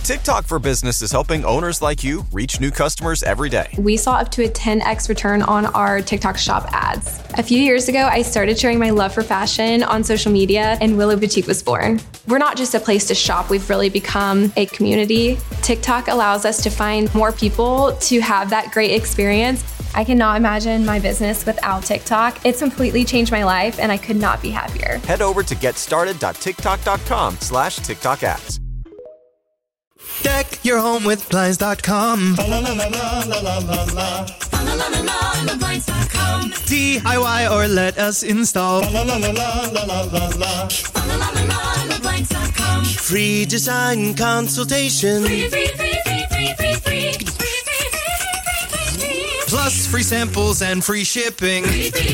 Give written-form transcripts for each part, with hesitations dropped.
TikTok for Business is helping owners like you reach new customers every day. We saw up to a 10x return on our TikTok shop ads. A few years ago, I started sharing my love for fashion on social media, and Willow Boutique was born. We're not just a place to shop, we've really become a community. TikTok allows us to find more people to have that great experience. I cannot imagine my business without TikTok. It's completely changed my life, and I could not be happier. Head over to getstarted.tiktok.com/TikTok ads. Deck your home with Blinds.com. DIY or let us install. Free design consultation. Plus free samples and free shipping.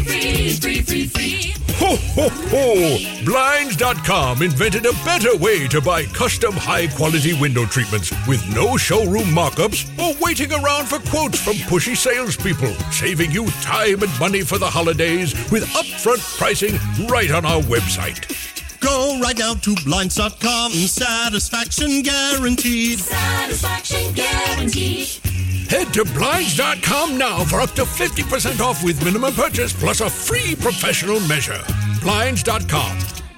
Ho, ho, ho! Blinds.com invented a better way to buy custom high-quality window treatments with no showroom mock-ups or waiting around for quotes from pushy salespeople, saving you time and money for the holidays with upfront pricing right on our website. Go right now to Blinds.com. Satisfaction guaranteed. Satisfaction guaranteed. Head to Blinds.com now for up to 50% off with minimum purchase plus a free professional measure. Blinds.com.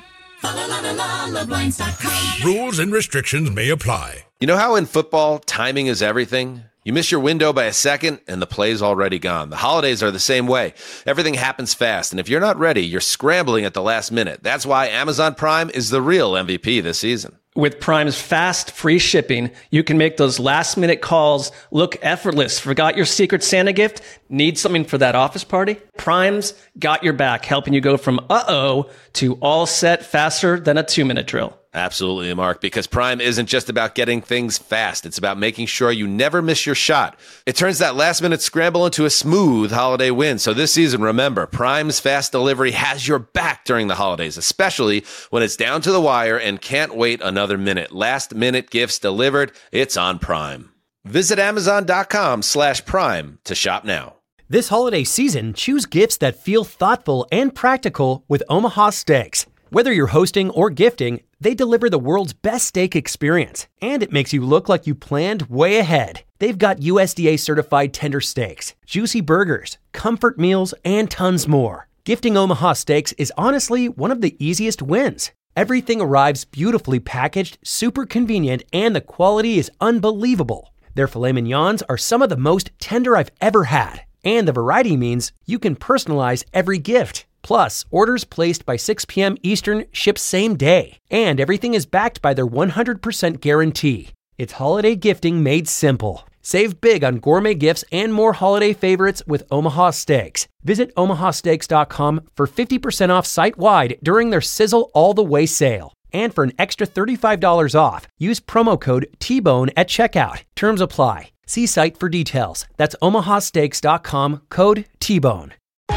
Blinds.com. Rules and restrictions may apply. You know how in football, timing is everything? You miss your window by a second, and the play's already gone. The holidays are the same way. Everything happens fast, and if you're not ready, you're scrambling at the last minute. That's why Amazon Prime is the real MVP this season. With Prime's fast, free shipping, you can make those last-minute calls look effortless. Forgot your Secret Santa gift? Need something for that office party? Prime's got your back, helping you go from uh-oh to all set faster than a 2-minute drill. Absolutely, Mark, because Prime isn't just about getting things fast. It's about making sure you never miss your shot. It turns that last-minute scramble into a smooth holiday win. So this season, remember, Prime's fast delivery has your back during the holidays, especially when it's down to the wire and can't wait another minute. Last-minute gifts delivered, it's on Prime. Visit Amazon.com/Prime to shop now. This holiday season, choose gifts that feel thoughtful and practical with Omaha Steaks. Whether you're hosting or gifting, they deliver the world's best steak experience, and it makes you look like you planned way ahead. They've got USDA certified tender steaks, juicy burgers, comfort meals, and tons more. Gifting Omaha Steaks is honestly one of the easiest wins. Everything arrives beautifully packaged, super convenient, and the quality is unbelievable. Their filet mignons are some of the most tender I've ever had, and the variety means you can personalize every gift. Plus, orders placed by 6 p.m. Eastern ship same day, and everything is backed by their 100% guarantee. It's holiday gifting made simple. Save big on gourmet gifts and more holiday favorites with Omaha Steaks. Visit omahasteaks.com for 50% off site-wide during their Sizzle All the Way sale. And for an extra $35 off, use promo code TBONE at checkout. Terms apply. See site for details. That's omahasteaks.com, code TBONE.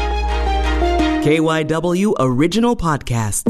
KYW Original Podcasts.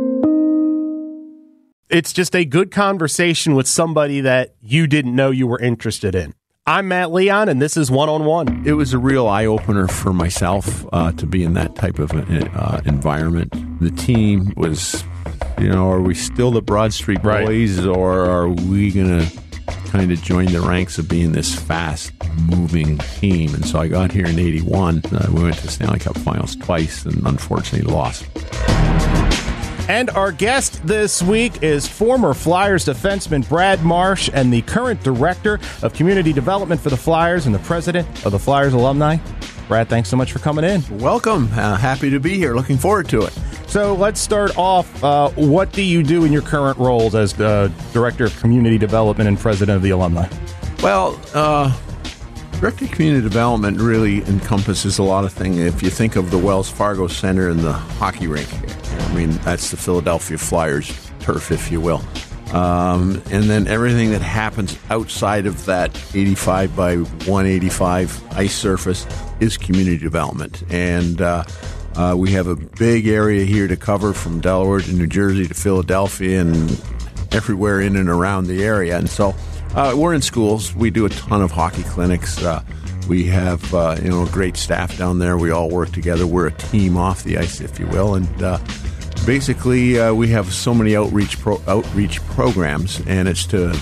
It's just a good conversation with somebody that you didn't know you were interested in. I'm Matt Leon, and this is One-on-One. It was a real eye-opener for myself to be in that type of environment. The team was, are we still the Broad Street Boys, or are we going to kind of join the ranks of being this fast-moving team? And so I got here in 81. We went to Stanley Cup Finals twice and unfortunately lost. And our guest this week is former Flyers defenseman Brad Marsh and the current director of community development for the Flyers and the president of the Flyers alumni. Brad, thanks so much for coming in. Welcome. Happy to be here. Looking forward to it. So let's start off. What do you do in your current roles as director of community development and president of the alumni? Well, director of community development really encompasses a lot of things. If you think of the Wells Fargo Center and the hockey rink, that's the Philadelphia Flyers turf, if you will. And then everything that happens outside of that 85 by 185 ice surface is community development. And we have a big area here to cover from Delaware to New Jersey to Philadelphia and everywhere in and around the area. And so we're in schools. We do a ton of hockey clinics. We have a great staff down there. We all work together. We're a team off the ice, if you will. And basically, we have so many outreach programs, and it's to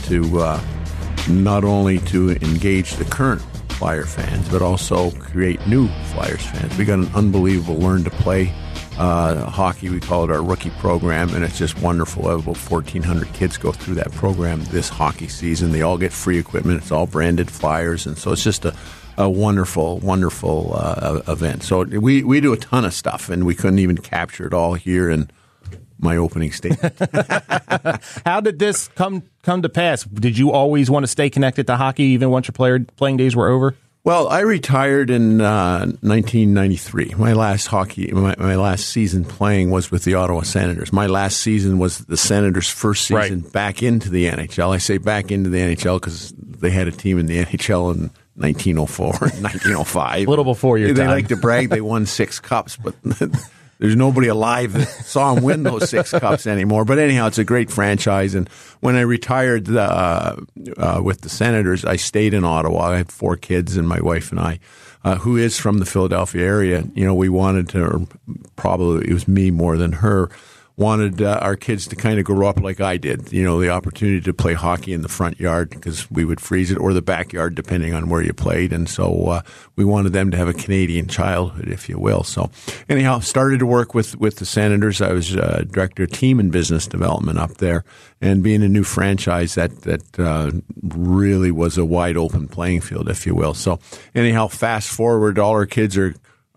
not only to engage the current Flyer fans, but also create new Flyers fans. We got an unbelievable learn to play hockey. We call it our rookie program, and it's just wonderful. About 1,400 kids go through that program this hockey season. They all get free equipment. It's all branded Flyers, and so it's just a wonderful, wonderful event. So we do a ton of stuff, and we couldn't even capture it all here in my opening statement. How did this come to pass? Did you always want to stay connected to hockey even once your playing days were over? Well, I retired in 1993. My last season playing was with the Ottawa Senators. My last season was the Senators' first season back into the NHL. I say back into the NHL because they had a team in the NHL in 1904, 1905. A little before your time. They like to brag they won 6 cups, but there's nobody alive that saw them win those 6 cups anymore. But anyhow, it's a great franchise. And when I retired with the Senators, I stayed in Ottawa. I had 4 kids, and my wife and I, who is from the Philadelphia area, we wanted to, or probably it was me more than her, wanted our kids to kind of grow up like I did, the opportunity to play hockey in the front yard because we would freeze it, or the backyard, depending on where you played. And so we wanted them to have a Canadian childhood, if you will. So anyhow, started to work with the Senators. I was director of team and business development up there. And being a new franchise, that really was a wide open playing field, if you will. So anyhow, fast forward, all our kids are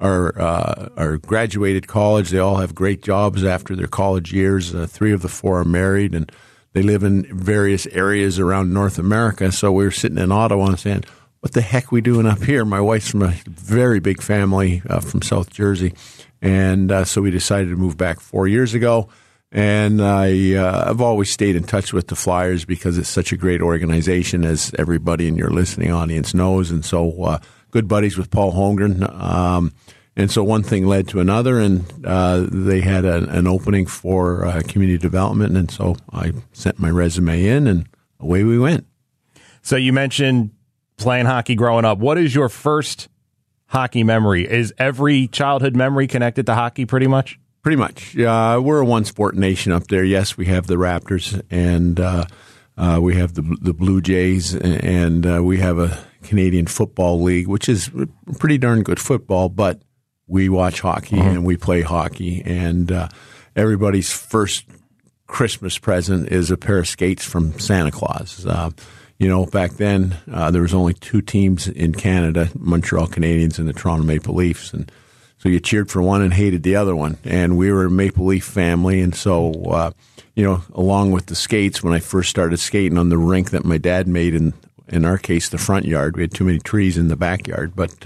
graduated college. They all have great jobs after their college years. 3 of the 4 are married, and they live in various areas around North America. So we were sitting in Ottawa and saying, what the heck are we doing up here? My wife's from a very big family from South Jersey. And so we decided to move back 4 years ago. And I've always stayed in touch with the Flyers because it's such a great organization, as everybody in your listening audience knows. And so good buddies with Paul Holmgren. And so one thing led to another, and they had an opening for community development. And so I sent my resume in, and away we went. So you mentioned playing hockey growing up. What is your first hockey memory? Is every childhood memory connected to hockey pretty much? Pretty much. We're a one-sport nation up there. Yes, we have the Raptors, and we have the Blue Jays, and we have a Canadian Football League, which is pretty darn good football, but we watch hockey and we play hockey, and everybody's first Christmas present is a pair of skates from Santa Claus. Back then there was only 2 teams in Canada, Montreal Canadiens and the Toronto Maple Leafs, and so you cheered for one and hated the other one. And we were a Maple Leaf family, and so along with the skates, when I first started skating on the rink that my dad made in our case, the front yard. We had too many trees in the backyard, but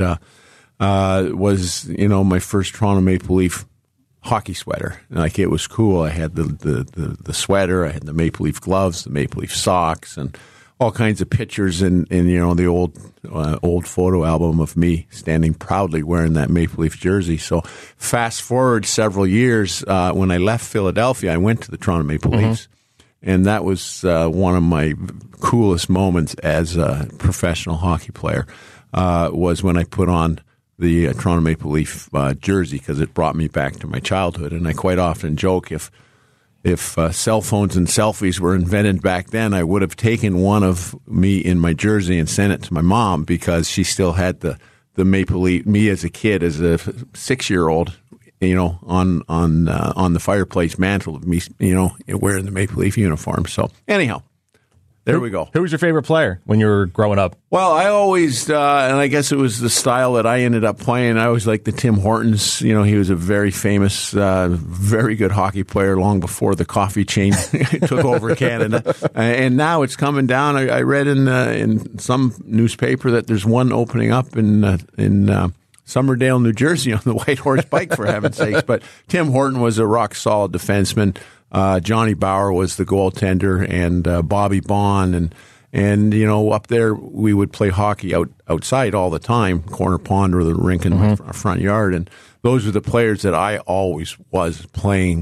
was my first Toronto Maple Leaf hockey sweater. Like, it was cool. I had the sweater, I had the Maple Leaf gloves, the Maple Leaf socks, and all kinds of pictures in the old photo album of me standing proudly wearing that Maple Leaf jersey. So fast forward several years, when I left Philadelphia, I went to the Toronto Maple Leafs. And that was one of my coolest moments as a professional hockey player, was when I put on the Toronto Maple Leaf jersey, because it brought me back to my childhood. And I quite often joke, if cell phones and selfies were invented back then, I would have taken one of me in my jersey and sent it to my mom, because she still had the Maple Leaf, me as a kid, as a 6-year-old, on the fireplace mantle of me, wearing the Maple Leaf uniform. So anyhow, there we go. Who was your favorite player when you were growing up? Well, I always, and I guess it was the style that I ended up playing. I always liked the Tim Hortons. He was a very famous, very good hockey player long before the coffee chain took over Canada. And now it's coming down. I read in some newspaper that there's one opening up in Somerdale, New Jersey, on the White Horse Bike, for heaven's sakes. But Tim Horton was a rock-solid defenseman. Johnny Bauer was the goaltender, and Bobby Bond. And up there, we would play hockey outside all the time, corner pond or the rink in our front yard. And those were the players that I always was playing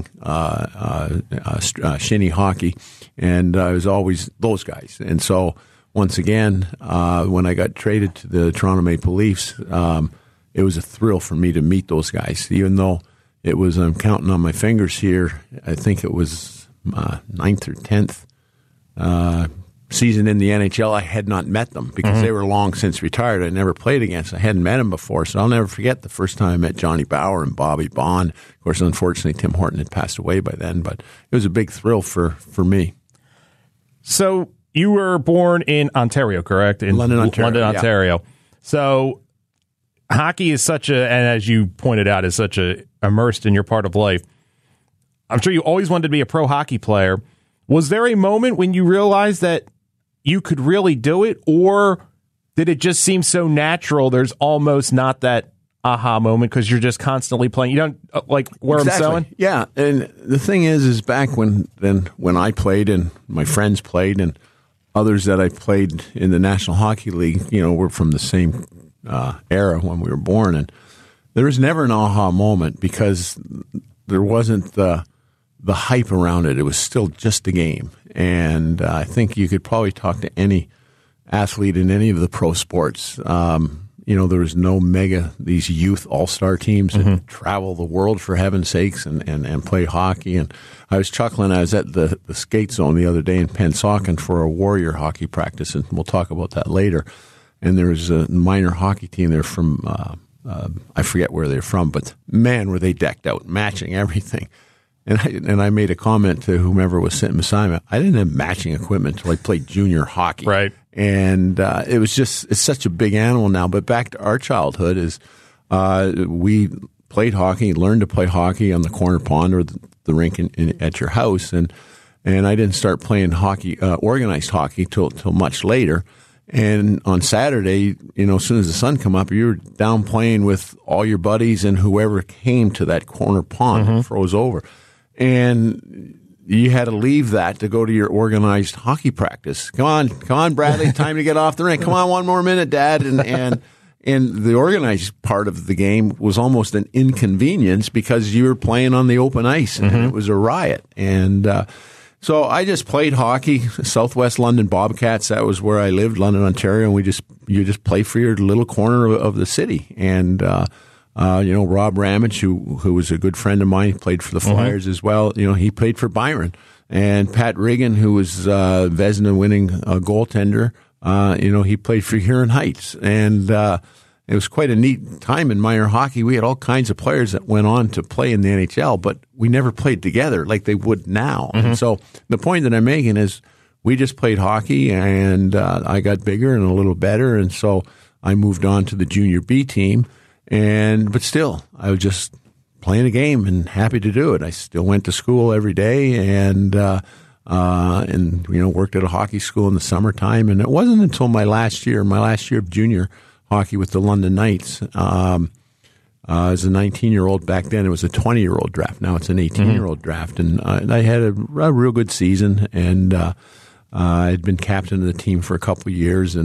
shinny hockey. And I was always those guys. And so, once again, when I got traded to the Toronto Maple Leafs, it was a thrill for me to meet those guys, even though it was, I'm counting on my fingers here, I think it was 9th or 10th season in the NHL, I had not met them because they were long since retired. I never played against. I hadn't met them before, so I'll never forget the first time I met Johnny Bauer and Bobby Bond. Of course, unfortunately, Tim Horton had passed away by then, but it was a big thrill for me. So you were born in Ontario, correct? In London, Ontario. Yeah. So hockey is and as you pointed out, is such immersed in your part of life. I'm sure you always wanted to be a pro hockey player. Was there a moment when you realized that you could really do it, or did it just seem so natural there's almost not that aha moment because you're just constantly playing? You don't like where Exactly. I'm selling? Yeah, and the thing is back when I played and my friends played and others that I played in the National Hockey League, we're from the same era when we were born, and there was never an aha moment because there wasn't the hype around it. It was still just a game. And I think you could probably talk to any athlete in any of the pro sports. There was no these youth all-star teams that travel the world for heaven's sakes and play hockey. And I was chuckling. I was at the skate zone the other day in Pensauken for a Warrior hockey practice, and we'll talk about that later. And there was a minor hockey team there from, I forget where they're from, but man, were they decked out, matching everything. And I made a comment to whomever was sitting beside me. I didn't have matching equipment until I played junior hockey. Right. And it's such a big animal now. But back to our childhood is we played hockey, learned to play hockey on the corner pond or the rink at your house. And I didn't start playing hockey, organized hockey till much later. And on Saturday, as soon as the sun come up, you were down playing with all your buddies and whoever came to that corner pond and froze over. And you had to leave that to go to your organized hockey practice. Come on, Bradley, time to get off the rink. Come on, one more minute, Dad. And the organized part of the game was almost an inconvenience because you were playing on the open ice, and it was a riot. And so I just played hockey, Southwest London Bobcats. That was where I lived, London, Ontario, and you just play for your little corner of the city. And Rob Ramage, who was a good friend of mine, played for the Flyers as well. He played for Byron. And Pat Riggin, who was Vezina winning goaltender, he played for Huron Heights. And it was quite a neat time in minor hockey. We had all kinds of players that went on to play in the NHL, but we never played together like they would now. And so the point that I'm making is we just played hockey, and I got bigger and a little better, and so I moved on to the junior B team. But still, I was just playing a game and happy to do it. I still went to school every day and worked at a hockey school in the summertime. And it wasn't until my last year of junior hockey with the London Knights. As a 19-year-old back then, it was a 20-year-old draft. Now it's an 18-year-old draft. And I had a real good season. And I'd been captain of the team for a couple of years.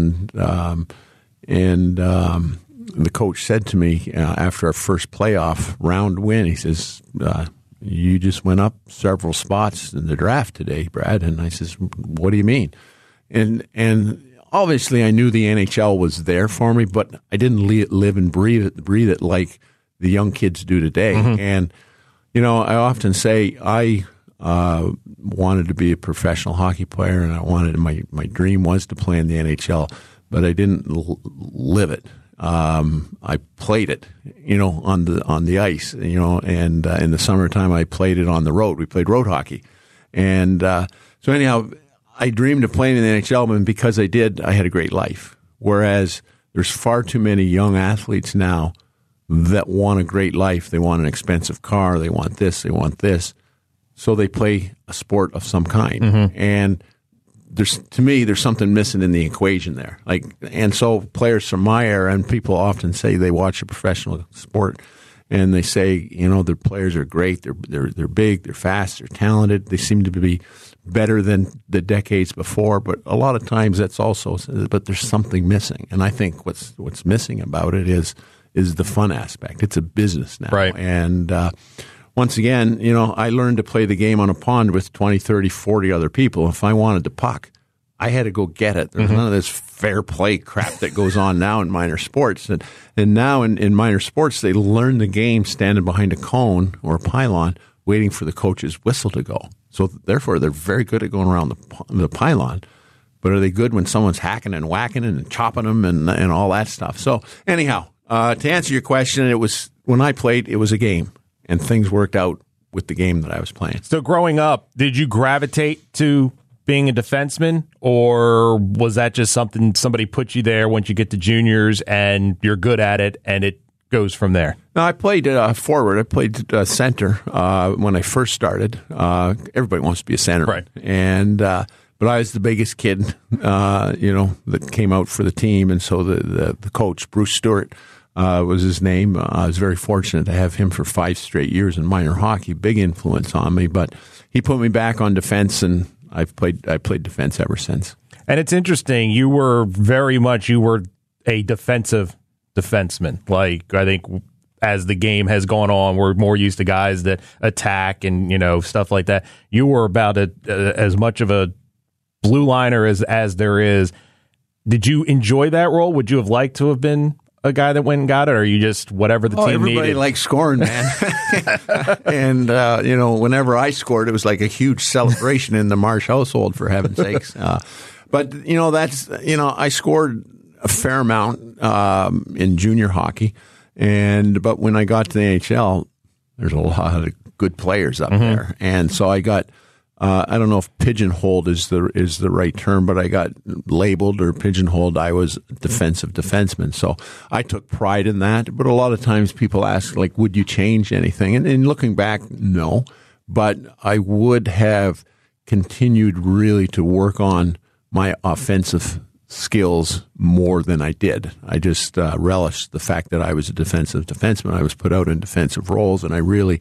The coach said to me after our first playoff round win, he says, you just went up several spots in the draft today, Brad. And I says, what do you mean? And obviously I knew the NHL was there for me, but I didn't live and breathe it like the young kids do today. And, I often say I wanted to be a professional hockey player, and my dream was to play in the NHL, but I didn't live it. I played it, on the ice, and in the summertime I played it on the road. We played road hockey. And so anyhow, I dreamed of playing in the NHL, and because I did, I had a great life. Whereas there's far too many young athletes now that want a great life. They want an expensive car. They want this. They want this. So they play a sport of some kind. And to me, there's something missing in the equation there. And so players from my era, and people often say they watch a professional sport, and they say, their players are great. They're big. They're fast. They're talented. They seem to be better than the decades before. But a lot of times that's also. But there's something missing, and I think what's missing about it is the fun aspect. It's a business now, right? And once again, I learned to play the game on a pond with 20, 30, 40 other people. If I wanted the puck, I had to go get it. There's none of this fair play crap that goes on now in minor sports. And now in minor sports, they learn the game standing behind a cone or a pylon waiting for the coach's whistle to go. So therefore, they're very good at going around the pylon. But are they good when someone's hacking and whacking and chopping them and all that stuff? So anyhow, to answer your question, it was when I played, it was a game, and things worked out with the game that I was playing. So growing up, did you gravitate to being a defenseman, or was that just something somebody put you there once you get to juniors and you're good at it and it goes from there? No, I played forward. I played center when I first started. Everybody wants to be a center, right? And but I was the biggest kid, that came out for the team, and so the coach, Bruce Stewart, was his name. I was very fortunate to have him for 5 straight years in minor hockey. Big influence on me, but he put me back on defense, and I played defense ever since. And it's interesting. You were a defensive defenseman. Like, I think as the game has gone on, we're more used to guys that attack and stuff like that. You were about as much of a blue liner as there is. Did you enjoy that role? Would you have liked to have been a guy that went and got it, or are you just whatever the team needed? Everybody likes scoring, man. And, whenever I scored, it was like a huge celebration in the Marsh household, for heaven's sakes. But I scored a fair amount in junior hockey. But when I got to the NHL, there's a lot of good players up there. And so I got, I don't know if pigeonholed is the right term, but I got labeled or pigeonholed. I was a defensive defenseman. So I took pride in that. But a lot of times people ask, like, would you change anything? And looking back, no. But I would have continued really to work on my offensive skills more than I did. I just relished the fact that I was a defensive defenseman. I was put out in defensive roles, and I really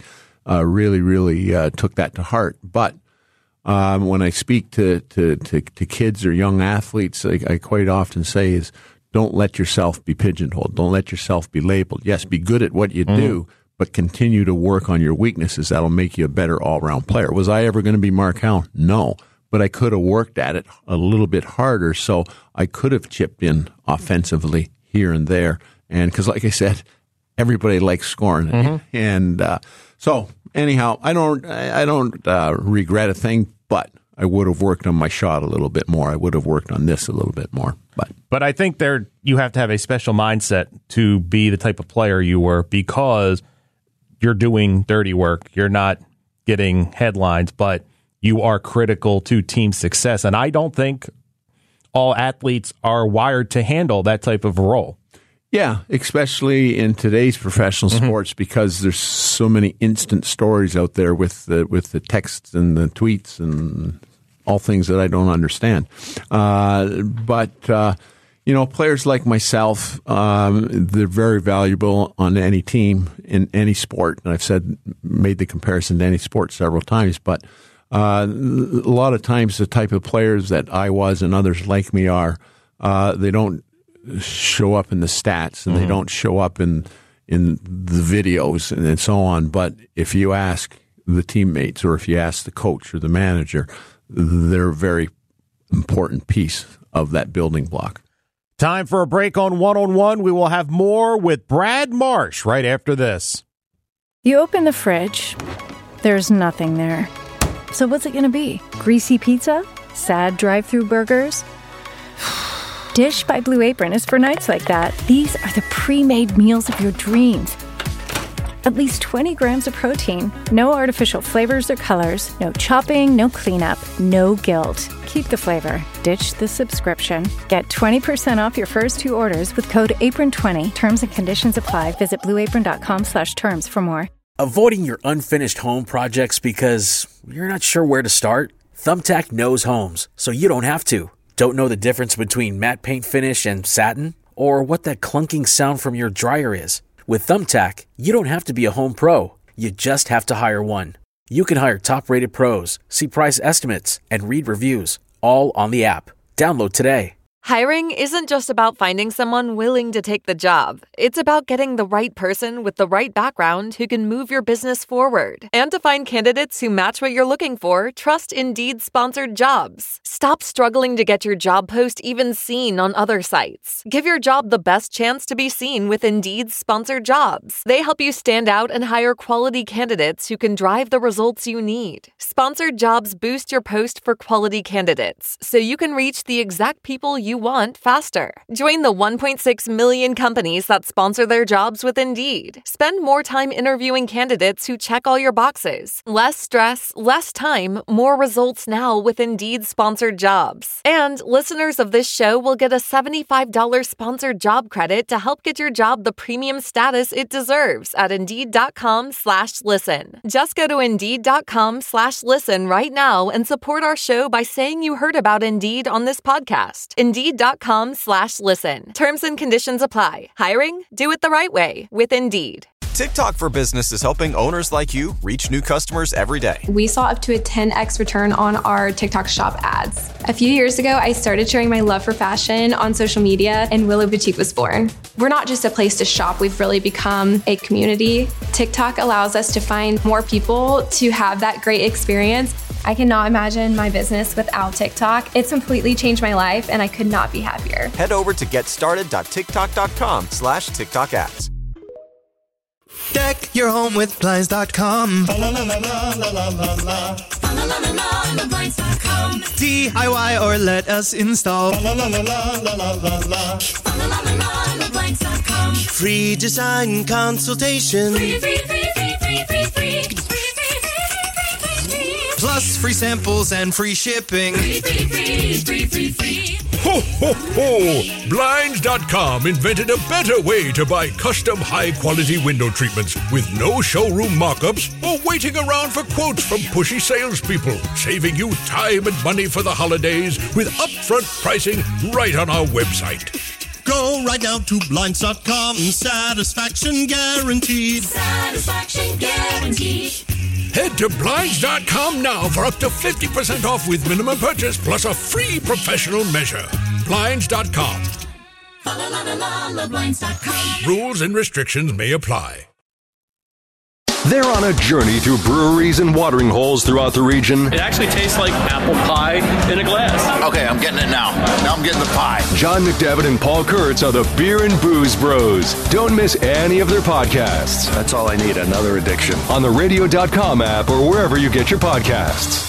took that to heart. But when I speak to kids or young athletes, I quite often say is, don't let yourself be pigeonholed. Don't let yourself be labeled. Yes, be good at what you do, but continue to work on your weaknesses. That'll make you a better all-around player. Was I ever going to be Mark Howland? No. But I could have worked at it a little bit harder, so I could have chipped in offensively here and there. And because, like I said, everybody likes scoring, and so anyhow, I don't regret a thing, but I would have worked on my shot a little bit more. I would have worked on this a little bit more. But I think you have to have a special mindset to be the type of player you were, because you're doing dirty work. You're not getting headlines, but you are critical to team success. And I don't think all athletes are wired to handle that type of role. Yeah, especially in today's professional sports, because there's so many instant stories out there with the texts and the tweets and all things that I don't understand. But players like myself, they're very valuable on any team in any sport. And I've made the comparison to any sport several times, but a lot of times the type of players that I was and others like me are, they don't show up in the stats and they don't show up in the videos and so on. But if you ask the teammates or if you ask the coach or the manager, they're a very important piece of that building block. Time for a break on One-on-One. We will have more with Brad Marsh right after this. You open the fridge, there's nothing there. So what's it going to be? Greasy pizza? Sad drive-thru burgers? Dish by Blue Apron is for nights like that. These are the pre-made meals of your dreams. At least 20 grams of protein, no artificial flavors or colors, no chopping, no cleanup, no guilt. Keep the flavor. Ditch the subscription. Get 20% off your first 2 orders with code APRON20. Terms and conditions apply. Visit blueapron.com/terms for more. Avoiding your unfinished home projects because you're not sure where to start? Thumbtack knows homes, so you don't have to. Don't know the difference between matte paint finish and satin? Or what that clunking sound from your dryer is? With Thumbtack, you don't have to be a home pro. You just have to hire one. You can hire top-rated pros, see price estimates, and read reviews, all on the app. Download today. Hiring isn't just about finding someone willing to take the job. It's about getting the right person with the right background who can move your business forward. And to find candidates who match what you're looking for, trust Indeed-sponsored jobs. Stop struggling to get your job post even seen on other sites. Give your job the best chance to be seen with Indeed-sponsored jobs. They help you stand out and hire quality candidates who can drive the results you need. Sponsored jobs boost your post for quality candidates, so you can reach the exact people you want faster. Join the 1.6 million companies that sponsor their jobs with Indeed. Spend more time interviewing candidates who check all your boxes. Less stress, less time, more results now with Indeed-sponsored jobs. And listeners of this show will get a $75 sponsored job credit to help get your job the premium status it deserves at Indeed.com/listen. Just go to Indeed.com/listen right now and support our show by saying you heard about Indeed on this podcast. Indeed.com/listen. Terms and conditions apply. Hiring? Do it the right way with Indeed. TikTok for Business is helping owners like you reach new customers every day. We saw up to a 10x return on our TikTok shop ads. A few years ago, I started sharing my love for fashion on social media, and Willow Boutique was born. We're not just a place to shop, we've really become a community. TikTok allows us to find more people to have that great experience. I cannot imagine my business without TikTok. It's completely changed my life, and I could not be happier. Head over to getstarted.tiktok.com/TikTok ads. Deck your home with Blinds.com. DIY or let us install. Free design consultation. Plus free samples and free shipping. Ho, ho, ho! Blinds.com invented a better way to buy custom high-quality window treatments with no showroom mock-ups or waiting around for quotes from pushy salespeople, saving you time and money for the holidays with upfront pricing right on our website. Go right now to Blinds.com. Satisfaction guaranteed. Satisfaction guaranteed. Head to Blinds.com now for up to 50% off with minimum purchase plus a free professional measure. Blinds.com. Blinds.com. Rules and restrictions may apply. They're on a journey to breweries and watering holes throughout the region. It actually tastes like apple pie in a glass. Okay, I'm getting it now. Now I'm getting the pie. John McDevitt and Paul Kurtz are the Beer and Booze Bros. Don't miss any of their podcasts. That's all I need, another addiction. On the radio.com app or wherever you get your podcasts.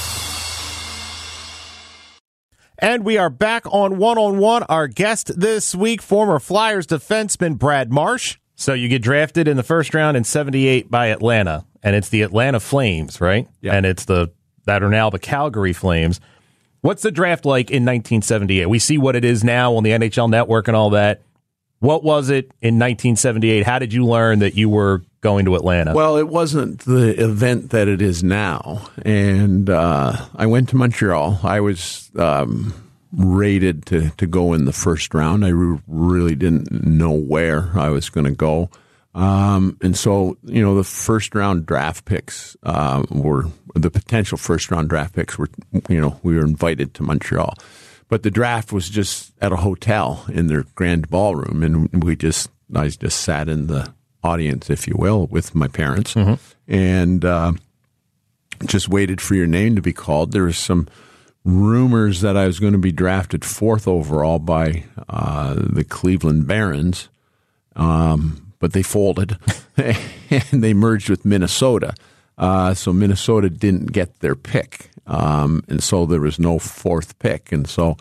And we are back on One. Our guest this week, former Flyers defenseman Brad Marsh. So you get drafted in the first round in 78 by Atlanta, and it's the Atlanta Flames, right? Yeah. And it's that are now the Calgary Flames. What's the draft like in 1978? We see what it is now on the NHL Network and all that. What was it in 1978? How did you learn that you were going to Atlanta? Well, it wasn't the event that it is now. And I went to Montreal. I was rated to go in the first round. I really didn't know where I was going to go. And so, the first round draft picks were the potential first round draft picks were, we were invited to Montreal. But the draft was just at a hotel in their grand ballroom. And I just sat in the audience, if you will, with my parents and just waited for your name to be called. There was some rumors that I was going to be drafted 4th overall by the Cleveland Barons, but they folded and they merged with Minnesota. So Minnesota didn't get their pick, and so there was no 4th pick. And so,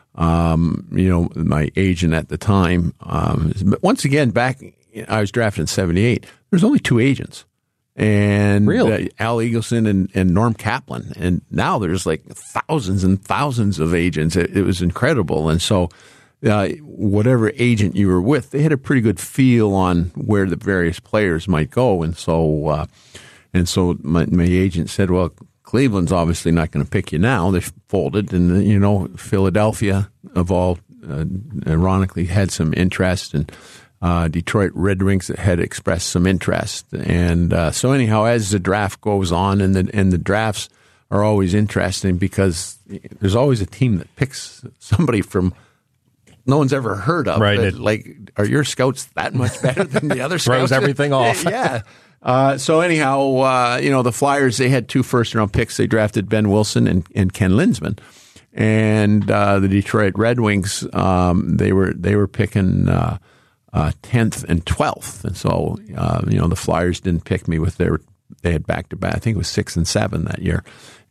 my agent at the time, but once again, I was drafted in 78. There's only 2 agents. And really? Al Eagleson and Norm Kaplan. And now there's like thousands and thousands of agents. It was incredible. And so whatever agent you were with, they had a pretty good feel on where the various players might go. And so my agent said, well, Cleveland's obviously not going to pick you now. They folded. And, Philadelphia, of all, ironically, had some interest. And Detroit Red Wings had expressed some interest. And so anyhow, as the draft goes on, and the drafts are always interesting because there's always a team that picks somebody from no one's ever heard of. Right. But, like, are your scouts that much better than the other scouts? Throws everything off. Yeah. So anyhow, the Flyers, they had 2 first-round picks. They drafted Ben Wilson and Ken Linsman. And the Detroit Red Wings, they were picking 10th and 12th. And so, the Flyers didn't pick me they had back-to-back. I think it was 6 and 7 that year.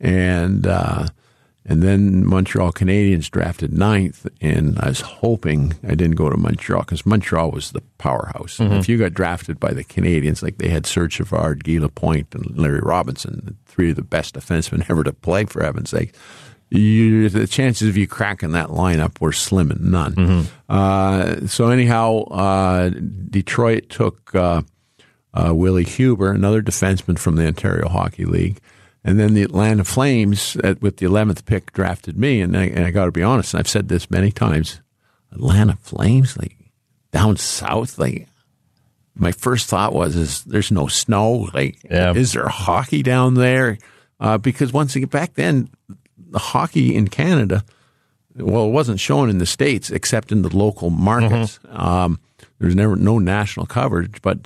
And then Montreal Canadiens drafted 9th, and I was hoping I didn't go to Montreal because Montreal was the powerhouse. Mm-hmm. If you got drafted by the Canadiens, like they had Serge Savard, Guy Lapointe, and Larry Robinson, 3 of the best defensemen ever to play, for heaven's sake, the chances of you cracking that lineup were slim and none. Mm-hmm. So anyhow, Detroit took Willie Huber, another defenseman from the Ontario Hockey League. And then the Atlanta Flames, with the 11th pick, drafted me. And I got to be honest, and I've said this many times, Atlanta Flames, like down south, like my first thought was, there's no snow. Like, is there hockey down there? Because once again, back then, the hockey in Canada, well, it wasn't shown in the States except in the local markets. Mm-hmm. There's no national coverage, but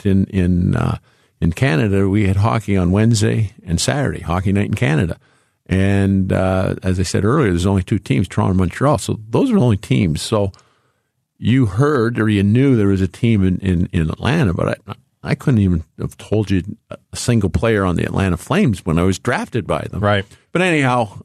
in Canada, we had hockey on Wednesday and Saturday, Hockey Night in Canada. And as I said earlier, there's only 2 teams, Toronto and Montreal. So those are the only teams. So you heard or you knew there was a team in Atlanta, but I couldn't even have told you a single player on the Atlanta Flames when I was drafted by them. Right. But anyhow,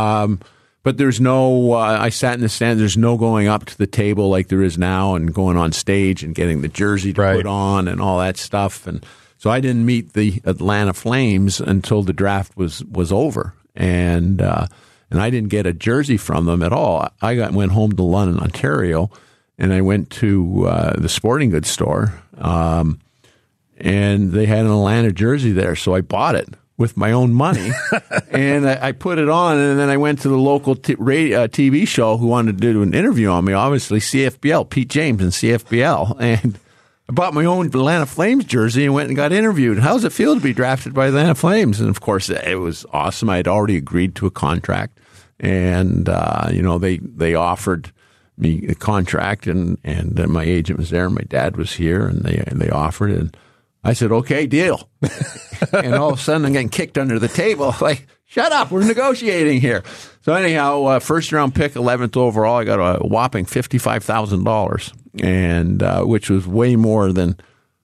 but there's no, I sat in the stands, there's no going up to the table like there is now and going on stage and getting the jersey to put on and all that stuff. And so I didn't meet the Atlanta Flames until the draft was over, and I didn't get a jersey from them at all. I went home to London, Ontario, and I went to the sporting goods store, and they had an Atlanta jersey there, so I bought it with my own money, and I put it on, and then I went to the local TV show who wanted to do an interview on me, obviously CFBL, Pete James and CFBL, and I bought my own Atlanta Flames jersey and went and got interviewed. How does it feel to be drafted by the Atlanta Flames? And, of course, it was awesome. I had already agreed to a contract. And, they offered me a contract, and my agent was there, and my dad was here, and they offered it. And I said, okay, deal. And all of a sudden, I'm getting kicked under the table. Like, shut up, we're negotiating here. So anyhow, first-round pick, 11th overall, I got a whopping $55,000. And which was way more than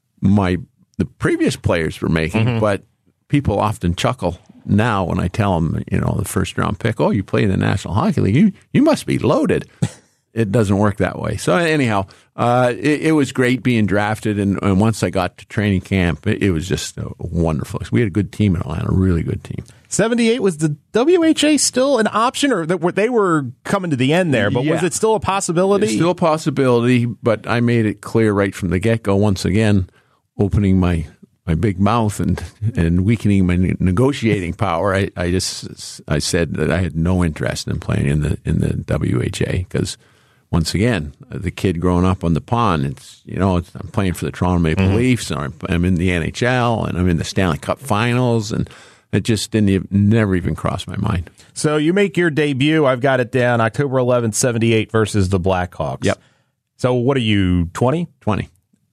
the previous players were making. Mm-hmm. But people often chuckle now when I tell them, the first round pick, oh, you play in the National Hockey League, you must be loaded. It doesn't work that way. So anyhow, it was great being drafted. And once I got to training camp, it was just wonderful. We had a good team in Atlanta, a really good team. 78, was the WHA still an option, or they were coming to the end there, but was it still a possibility? It's still a possibility, but I made it clear right from the get-go, once again, opening my big mouth and weakening my negotiating power. I said that I had no interest in playing in the WHA because, once again, the kid growing up on the pond, I'm playing for the Toronto Maple Leafs, and I'm in the NHL, and I'm in the Stanley Cup Finals, and it just never even crossed my mind. So you make your debut, I've got it down, October 11th, 78 versus the Blackhawks. Yep. So what are you, 20? 20.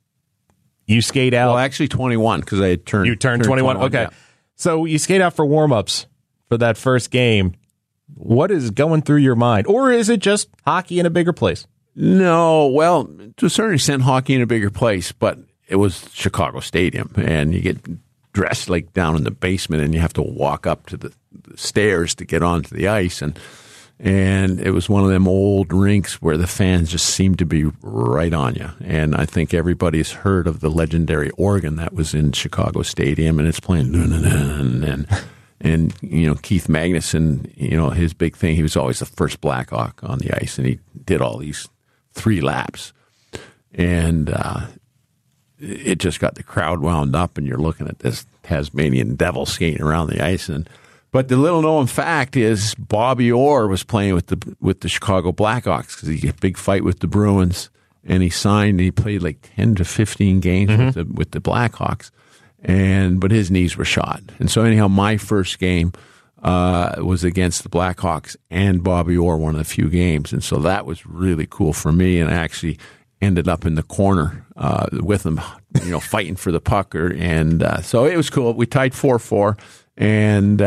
You skate out? Well, actually 21 because I had turned. You turned 21? Okay. Yeah. So you skate out for warm-ups for that first game. What is going through your mind? Or is it just hockey in a bigger place? No, well, to a certain extent, hockey in a bigger place, but it was Chicago Stadium, and you get dressed like down in the basement, and you have to walk up to the stairs to get onto the ice, and it was one of them old rinks where the fans just seemed to be right on you. And I think everybody's heard of the legendary organ that was in Chicago Stadium, and it's playing and Keith Magnuson, his big thing, he was always the first Blackhawk on the ice, and he did all these 3 laps, and it just got the crowd wound up, and you're looking at this Tasmanian devil skating around the ice. But the little known fact is Bobby Orr was playing with the Chicago Blackhawks because he had a big fight with the Bruins, and he played like 10 to 15 games with the Blackhawks, but his knees were shot. And so anyhow, my first game, was against the Blackhawks and Bobby Orr, one of the few games. And so that was really cool for me. And I actually ended up in the corner with him, fighting for the puck. And so it was cool. We tied 4-4, and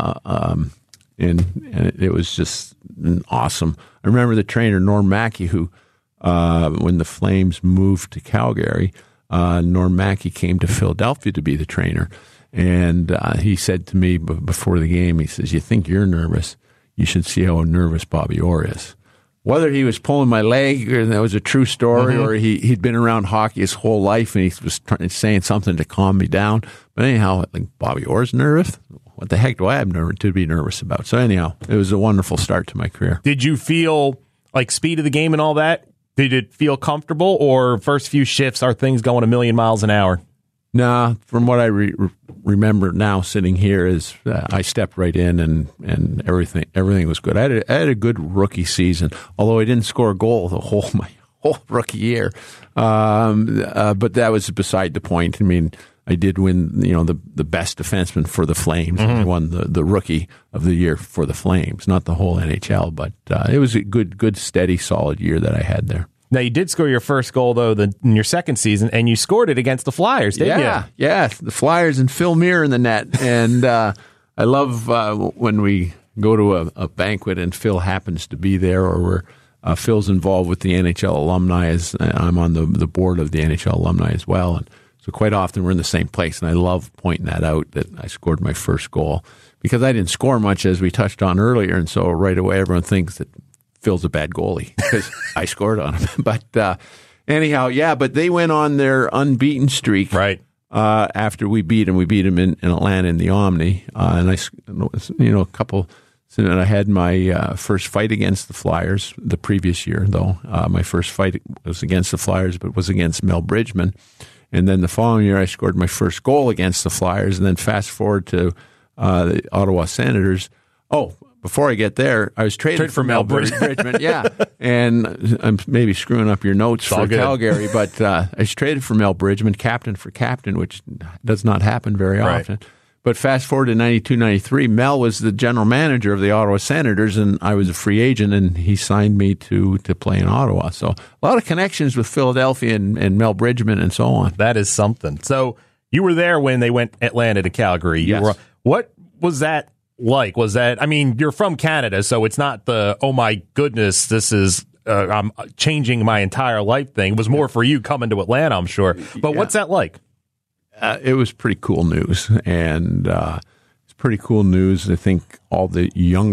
it was just awesome. I remember the trainer, Norm Mackey, who, when the Flames moved to Calgary, Norm Mackey came to Philadelphia to be the trainer. And he said to me before the game, he says, "You think you're nervous? You should see how nervous Bobby Orr is." Whether he was pulling my leg or that was a true story, or he'd been around hockey his whole life and he was saying something to calm me down. But anyhow, like, Bobby Orr's nervous? What the heck do I have to be nervous about? So anyhow, it was a wonderful start to my career. Did you feel like speed of the game and all that? Did it feel comfortable, or first few shifts are things going a million miles an hour? Nah, from what I remember now sitting here is I stepped right in and everything was good. I had a good rookie season, although I didn't score a goal my whole rookie year. But that was beside the point. I mean, I did win, the best defenseman for the Flames. Mm-hmm. I won the rookie of the year for the Flames, not the whole NHL, but it was a good, steady, solid year that I had there. Now, you did score your first goal, though, in your second season, and you scored it against the Flyers, didn't you? Yeah, the Flyers and Phil Muir in the net. And I love when we go to a banquet and Phil happens to be there, or Phil's involved with the NHL alumni, as I'm on the board of the NHL alumni as well. And so quite often we're in the same place, and I love pointing that out, that I scored my first goal. Because I didn't score much, as we touched on earlier, and so right away everyone thinks that Phil's a bad goalie because I scored on him. But anyhow, but they went on their unbeaten streak after we beat him. We beat him in Atlanta in the Omni. And I had my first fight against the Flyers the previous year, though. My first fight was against the Flyers, but was against Mel Bridgman. And then the following year, I scored my first goal against the Flyers. And then fast forward to the Ottawa Senators. Oh, before I get there, I was traded for Mel Bridgman. Yeah. And I'm maybe screwing up your notes for Calgary, but I was traded for Mel Bridgman, captain for captain, which does not happen very often. But fast forward to 92-93, Mel was the general manager of the Ottawa Senators, and I was a free agent, and he signed me to play in Ottawa. So a lot of connections with Philadelphia and Mel Bridgman and so on. That is something. So you were there when they went Atlanta to Calgary. Yes. What was that like? Was that, I mean, you're from Canada, so it's not the, oh my goodness, this is, I'm changing my entire life thing. It was more for you coming to Atlanta, I'm sure. But what's that like? It was pretty cool news, and it's pretty cool news. I think all the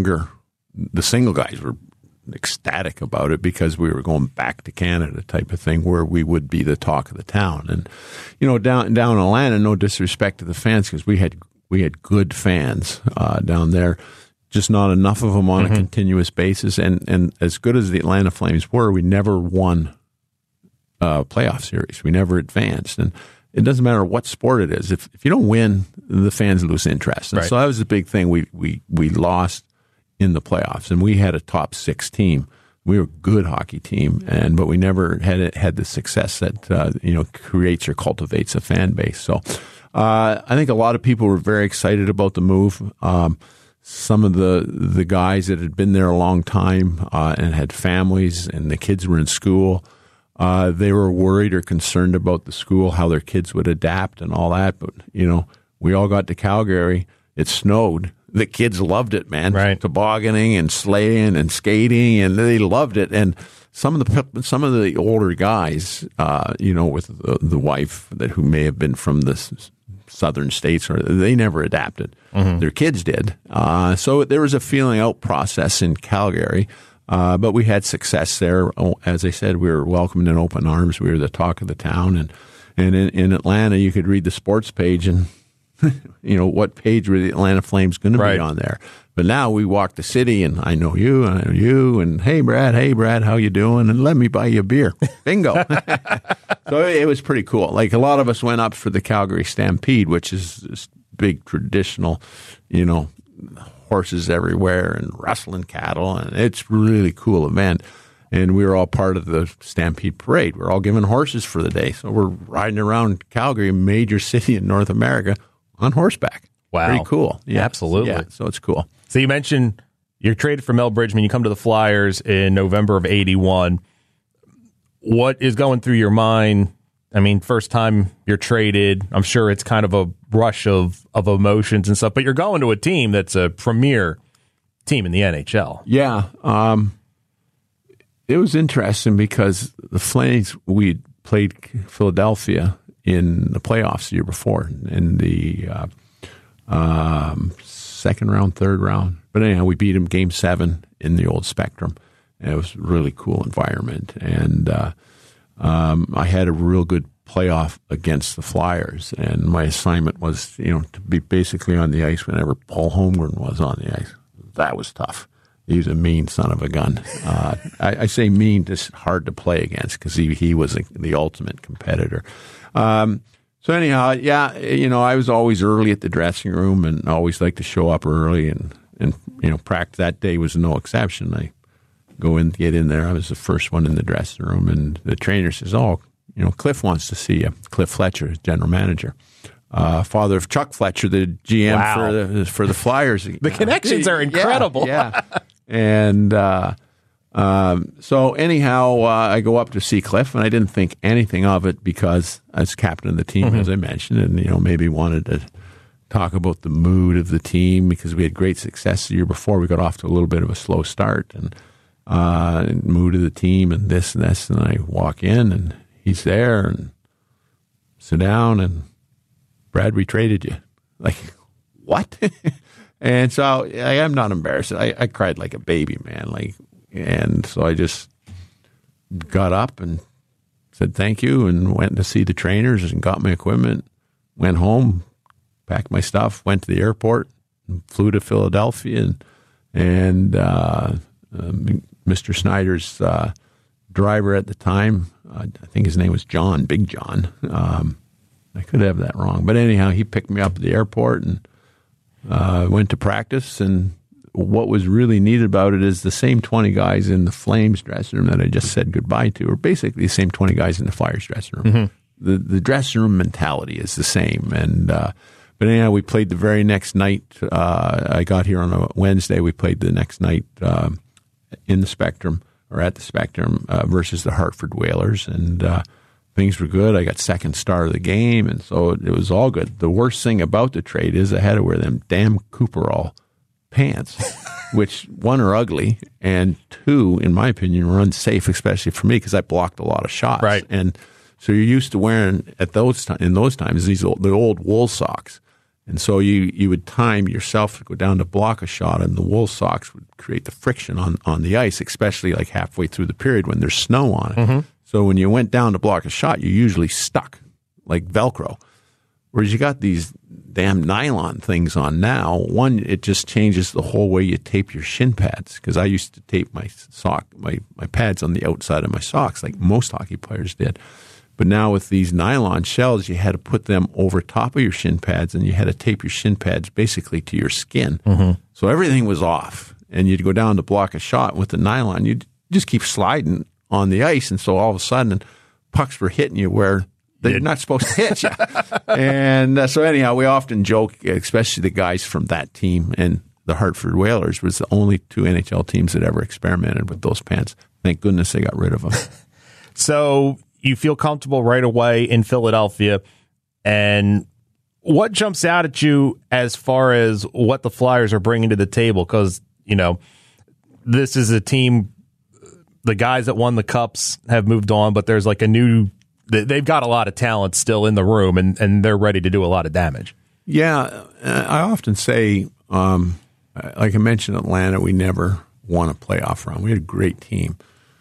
single guys were ecstatic about it because we were going back to Canada type of thing where we would be the talk of the town. And, down in Atlanta, no disrespect to the fans, because we had good fans down there, just not enough of them on a continuous basis. And as good as the Atlanta Flames were, we never won a playoff series. We never advanced. And it doesn't matter what sport it is. If you don't win, the fans lose interest. And so that was the big thing. We lost in the playoffs, and we had a top 6 team. We were a good hockey team, but we never had the success that creates or cultivates a fan base. So I think a lot of people were very excited about the move. Some of the guys that had been there a long time and had families, and the kids were in school. They were worried or concerned about the school, how their kids would adapt and all that. But, we all got to Calgary. It snowed. The kids loved it, man. Right. Tobogganing and sleighing and skating, and they loved it. And some of the older guys, with the wife who may have been from the southern states, they never adapted. Their kids did. So there was a feeling out process in Calgary. But we had success there. As I said, we were welcomed in open arms. We were the talk of the town. And in Atlanta, you could read the sports page and, what page were the Atlanta Flames going to be on there. But now we walk the city, and I know you, and hey, Brad, how you doing? And let me buy you a beer. Bingo. So it was pretty cool. Like, a lot of us went up for the Calgary Stampede, which is this big traditional, horses everywhere and rustling cattle, and it's a really cool event. And we were all part of the Stampede Parade. We're all given horses for the day. So we're riding around Calgary, a major city in North America, on horseback. Wow. Pretty cool. Yeah, absolutely. Yeah, so it's cool. So you mentioned you're traded for Mel Bridgman. You come to the Flyers in November of 81. What is going through your mind? I mean, first time you're traded, I'm sure it's kind of a rush of emotions and stuff, but you're going to a team that's a premier team in the NHL. Yeah. It was interesting because the Flames, we played Philadelphia in the playoffs the year before in the second round, third round. But anyhow, we beat them Game 7 in the old Spectrum. And it was a really cool environment. And I had a real good playoff against the Flyers. And my assignment was, to be basically on the ice whenever Paul Holmgren was on the ice. That was tough. He was a mean son of a gun. I say mean, just hard to play against because he was the ultimate competitor. So anyhow, I was always early at the dressing room and always liked to show up early and practice. That day was no exception. I get in there. I was the first one in the dressing room, and the trainer says, Cliff wants to see you. Cliff Fletcher, general manager. Father of Chuck Fletcher, the GM for the Flyers. The connections are incredible. Yeah. And so anyhow, I go up to see Cliff, and I didn't think anything of it because I was captain of the team, as I mentioned, and maybe wanted to talk about the mood of the team because we had great success the year before. We got off to a little bit of a slow start, and mood of the team and this and this. And I walk in, and he's there, and sit down, and Brad, we traded you. Like, what? And so I am not embarrassed. I cried like a baby, man. And so I just got up and said thank you and went to see the trainers and got my equipment, went home, packed my stuff, went to the airport, and flew to Philadelphia. And Mr. Snyder's driver at the time, I think his name was John, Big John. I could have that wrong. But anyhow, he picked me up at the airport and went to practice. And what was really neat about it is the same 20 guys in the Flames dressing room that I just said goodbye to are basically the same 20 guys in the Flyers dressing room. Mm-hmm. The dressing room mentality is the same. And but anyhow, we played the very next night. I got here on a Wednesday. We played the next night in the Spectrum, or at the Spectrum, versus the Hartford Whalers. And things were good. I got second star of the game, and so it was all good. The worst thing about the trade is I had to wear them damn Cooperall pants, which, one, are ugly, and two, in my opinion, were unsafe, especially for me because I blocked a lot of shots. Right. And so you're used to wearing in those times the old wool socks. And so you would time yourself to go down to block a shot, and the wool socks would create the friction on the ice, especially like halfway through the period when there's snow on it. Mm-hmm. So when you went down to block a shot, you're usually stuck like Velcro. Whereas you got these damn nylon things on now. One, it just changes the whole way you tape your shin pads. Because I used to tape my pads on the outside of my socks, like most hockey players did. But now with these nylon shells, you had to put them over top of your shin pads, and you had to tape your shin pads basically to your skin. Mm-hmm. So everything was off. And you'd go down to block a shot with the nylon. You'd just keep sliding on the ice, and so all of a sudden pucks were hitting you where they're not supposed to hit you. And so anyhow, we often joke, especially the guys from that team, and the Hartford Whalers was the only two NHL teams that ever experimented with those pants. Thank goodness they got rid of them. So you feel comfortable right away in Philadelphia, and what jumps out at you as far as what the Flyers are bringing to the table? Because, this is a team. The guys that won the cups have moved on, but there's like they've got a lot of talent still in the room, and they're ready to do a lot of damage. Yeah, I often say, like I mentioned, Atlanta, we never won a playoff round. We had a great team.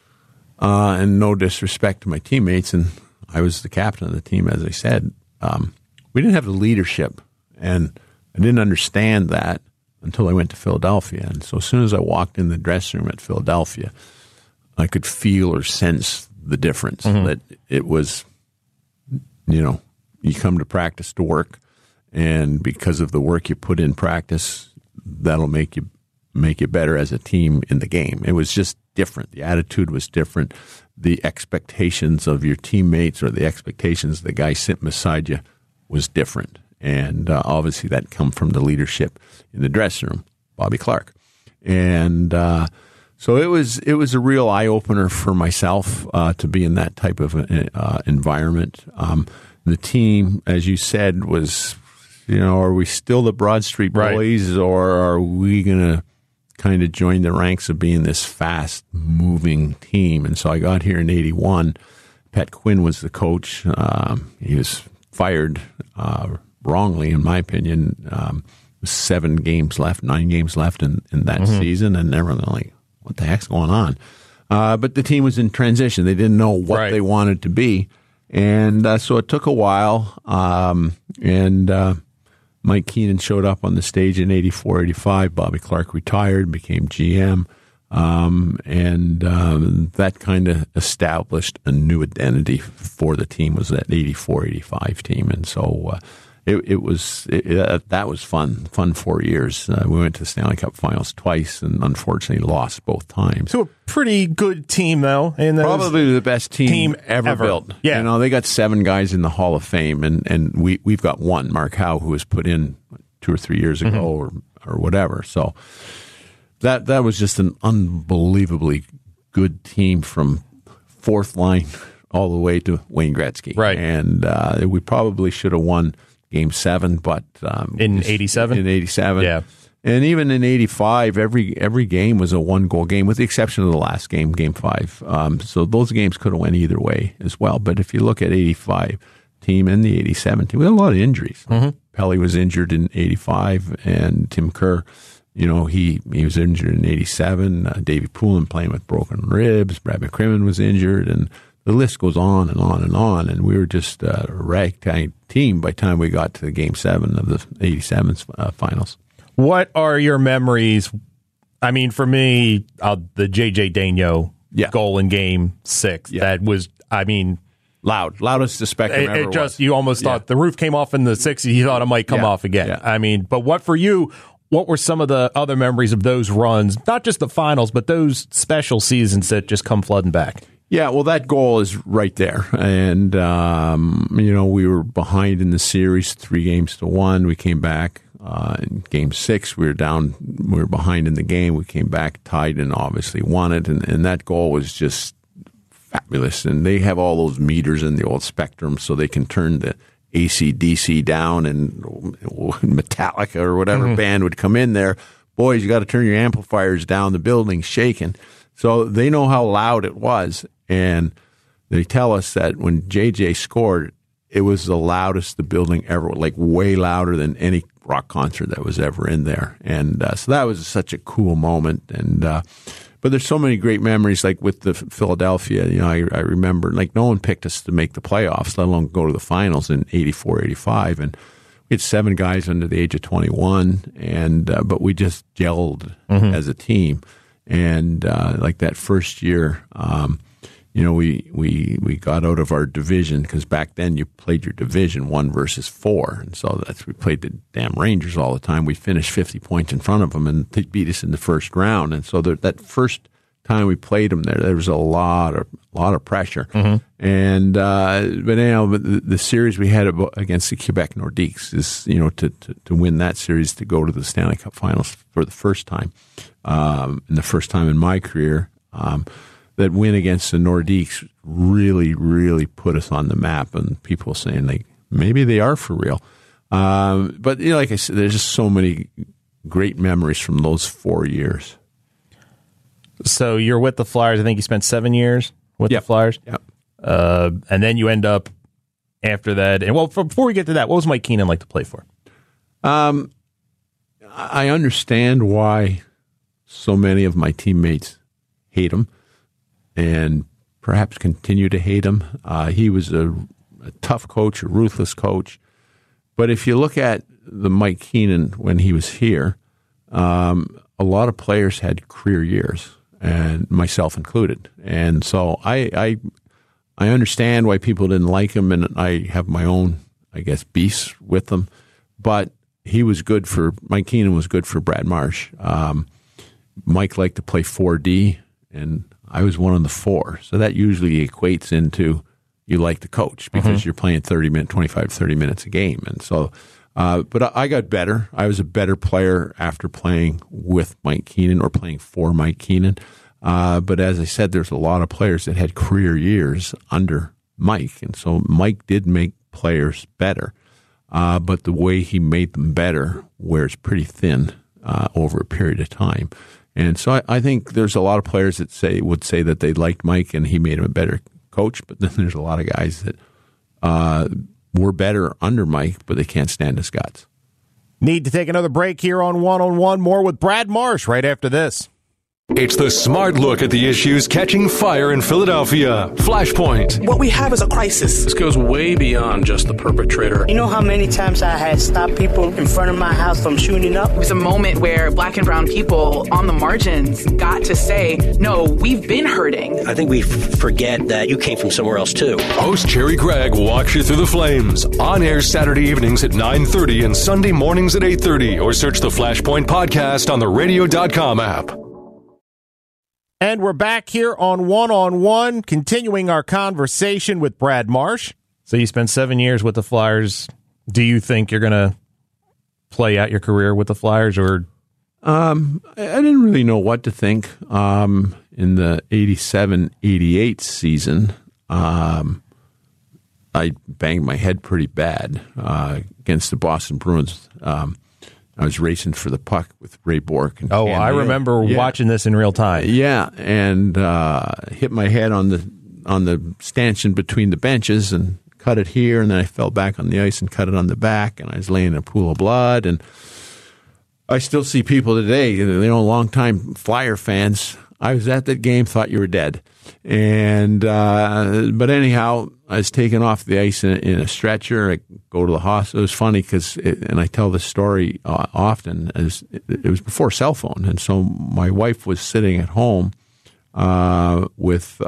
And no disrespect to my teammates, and I was the captain of the team, as I said. We didn't have the leadership, and I didn't understand that until I went to Philadelphia. And so as soon as I walked in the dressing room at Philadelphia, I could feel or sense the difference. Mm-hmm. That it was, you come to practice to work, and because of the work you put in practice, that'll make you better as a team in the game. It was just different. The attitude was different. The expectations of your teammates or the expectations of the guy sitting beside you was different. And obviously that come from the leadership in the dressing room. Bobby Clark. And so it was a real eye opener for myself to be in that type of environment. The team, as you said, was, are we still the Broad Street Bullies, or are we going to kind of join the ranks of being this fast moving team? And so I got here in 81. Pat Quinn was the coach. He was fired wrongly, in my opinion. 9 games left in that season, and everyone was like, what the heck's going on? But the team was in transition. They didn't know what they wanted to be. And so it took a while. Mike Keenan showed up on the stage in 84, 85. Bobby Clark retired, became GM. That kind of established a new identity for the team, was that 84, 85 team. And so that was fun 4 years. We went to the Stanley Cup Finals twice and unfortunately lost both times. So a pretty good team, though. Probably the best team ever built. Yeah. They got 7 guys in the Hall of Fame, and we've got one, Mark Howe, who was put in 2 or 3 years ago or whatever. So that was just an unbelievably good team from fourth line all the way to Wayne Gretzky. Right. And we probably should have won Game 7, but in 87? In 87. Yeah. And even in 85, every game was a 1-goal game, with the exception of the last game, Game 5. So those games could have went either way as well. But if you look at 85 team and the 87 team, we had a lot of injuries. Pelly was injured in 85, and Tim Kerr, he was injured in 87. Davey Poulin playing with broken ribs. Brad McCrimmon was injured, and the list goes on and on and on. And we were just a ragtag team by the time we got to Game 7 of the 87 finals. What are your memories? I mean, for me, the J.J. Daigneault goal in Game 6, that was, loudest the Spectrum ever was. You almost thought the roof came off in the 60s. You thought it might come off again. Yeah. But what were some of the other memories of those runs? Not just the finals, but those special seasons that just come flooding back. Yeah, well, that goal is right there. And, we were behind in the series 3-1. We came back. In Game 6, we were behind in the game. We came back, tied, and obviously won it. And that goal was just fabulous. And they have all those meters in the old Spectrum, so they can turn the AC/DC down, and Metallica or whatever band would come in there. Boys, you got to turn your amplifiers down. The building's shaking. So they know how loud it was. And they tell us that when JJ scored, it was the loudest the building ever, like way louder than any rock concert that was ever in there. And so that was such a cool moment. And but there's so many great memories, like with the Philadelphia. I remember, like, no one picked us to make the playoffs, let alone go to the finals in 84, 85. And we had 7 guys under the age of 21, and but we just gelled as a team. And like that first year, we got out of our division, because back then you played your division 1 versus 4, and so we played the damn Rangers all the time. We finished 50 points in front of them, and they beat us in the first round. And so that first time we played them, there was a lot of pressure. And but the series we had against the Quebec Nordiques is to win that series, to go to the Stanley Cup Finals for the first time, and the first time in my career. That win against the Nordiques really, really put us on the map, and people saying, like, maybe they are for real. But like I said, there's just so many great memories from those 4 years. So you're with the Flyers. I think you spent 7 years with the Flyers. Yep. And then you end up after that. And before we get to that, what was Mike Keenan like to play for? I understand why so many of my teammates hate him, and perhaps continue to hate him. He was a tough coach, a ruthless coach. But if you look at the Mike Keenan when he was here, a lot of players had career years, and myself included. And so I understand why people didn't like him, and I have my own, beefs with him. But Mike Keenan was good for Brad Marsh. Mike liked to play 4D, and I was one of the 4. So that usually equates into you like to coach, because you're playing 25, 30 minutes a game. And so But I got better. I was a better player after playing with Mike Keenan or playing for Mike Keenan. But as I said, there's a lot of players that had career years under Mike. And so Mike did make players better. But the way he made them better wears pretty thin over a period of time. And so I think there's a lot of players that would say that they liked Mike and he made him a better coach. But then there's a lot of guys that were better under Mike, but they can't stand his guts. Need to take another break here on One-on-One. More with Brad Marsh right after this. It's the smart look at the issues catching fire in Philadelphia. Flashpoint. What we have is a crisis. This goes way beyond just the perpetrator. You know how many times I had stopped people in front of my house from shooting up? It was a moment where black and brown people on the margins got to say, no, we've been hurting. I think we forget that you came from somewhere else, too. Host Jerry Gregg walks you through the flames. On air Saturday evenings at 9:30 and Sunday mornings at 8:30. Or search the Flashpoint podcast on the radio.com app. And we're back here on One-on-One, continuing our conversation with Brad Marsh. So you spent 7 years with the Flyers. Do you think you're going to play out your career with the Flyers? Or I didn't really know what to think in the 87-88 season. I banged my head pretty bad against the Boston Bruins. I was racing for the puck with Ray Bourque. And I remember watching this in real time. Yeah, and hit my head on the stanchion between the benches and cut it here, and then I fell back on the ice and cut it on the back, and I was laying in a pool of blood. And I still see people today, longtime Flyer fans. I was at that game, thought you were dead. And but anyhow, I was taken off the ice in a stretcher. I go to the hospital. It was funny and I tell this story often, as it was before cell phone. And so my wife was sitting at home with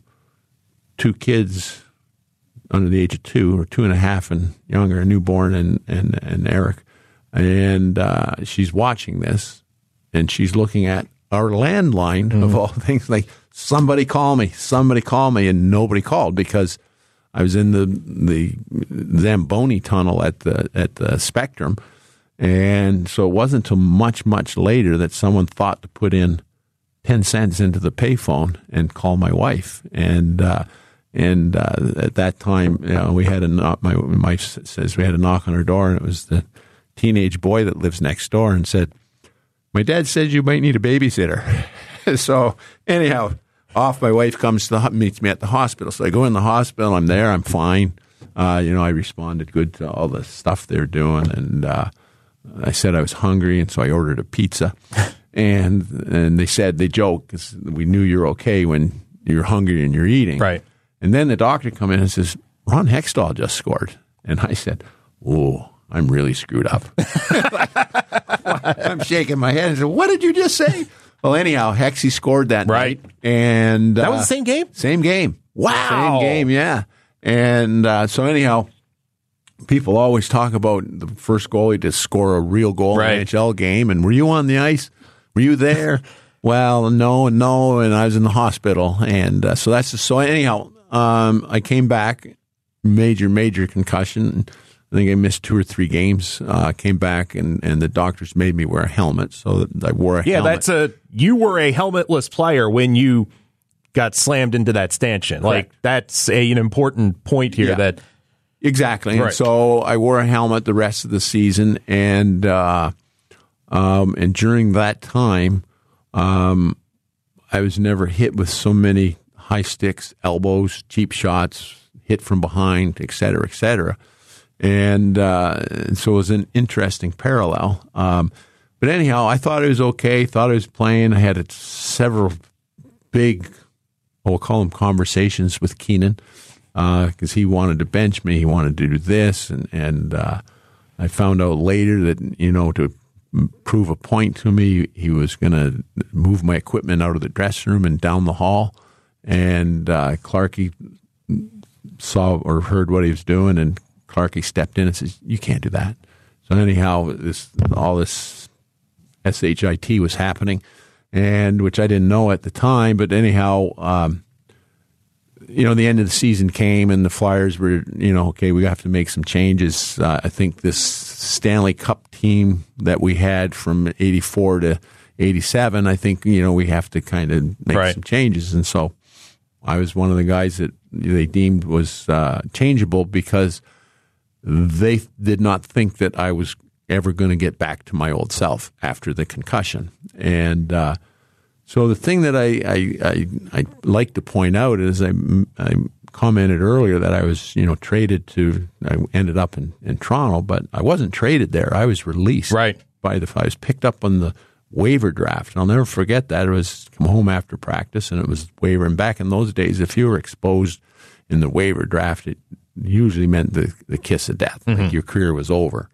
two kids under the age of 2 or 2.5 and younger, a newborn and Eric. And she's watching this, and she's looking at our landline of all things, like, somebody call me, and nobody called because I was in the Zamboni tunnel at the Spectrum. And so it wasn't until much later that someone thought to put in 10 cents into the payphone and call my wife. And at that time, we had a knock. My wife says we had a knock on her door, and it was the teenage boy that lives next door, and said, "My dad said you might need a babysitter." So anyhow, off my wife comes meets me at the hospital. So I go in the hospital. I'm there. I'm fine. I responded good to all the stuff they're doing, and I said I was hungry, and so I ordered a pizza. And they joked because we knew you're okay when you're hungry and you're eating. Right. And then the doctor come in and says, "Ron Hextall just scored," and I said, "Oh, I'm really screwed up." I'm shaking my head and said, "What did you just say?" Well, anyhow, Hexy scored that night. And that was the same game? Same game. Wow. Same game, yeah. And so anyhow, people always talk about the first goalie to score a real goal in an NHL game. And were you on the ice? Were you there? Well, no, and I was in the hospital. And so anyhow, I came back, major concussion. I think I missed 2 or 3 games. Came back, and the doctors made me wear a helmet, so I wore a helmet. Yeah, you were a helmetless player when you got slammed into that stanchion. Correct. Like, that's an important point here. That exactly. Right. And so I wore a helmet the rest of the season, and during that time, I was never hit with so many high sticks, elbows, cheap shots, hit from behind, et cetera, et cetera. And so it was an interesting parallel. But anyhow, I thought it was okay, thought I was playing. I had several big, we'll call them conversations with Keenan, because he wanted to bench me. He wanted to do this. And I found out later that, to prove a point to me, he was going to move my equipment out of the dressing room and down the hall. And Clarkie saw or heard what he was doing, and Clarkie stepped in and says, "You can't do that." So anyhow, all this SHIT was happening, and which I didn't know at the time. But anyhow, the end of the season came and the Flyers were, okay, we have to make some changes. I think this Stanley Cup team that we had from 84 to 87, I think, we have to kind of make some changes. And so I was one of the guys that they deemed was changeable because they did not think that I was ever going to get back to my old self after the concussion. And so the thing that I like to point out is I commented earlier that I was, traded to, I ended up in Toronto, but I wasn't traded there. I was released. Right. I was picked up on the waiver draft. And I'll never forget that. It was come home after practice and it was waiver. And back in those days, if you were exposed in the waiver draft, it usually meant the kiss of death. Like your career was over.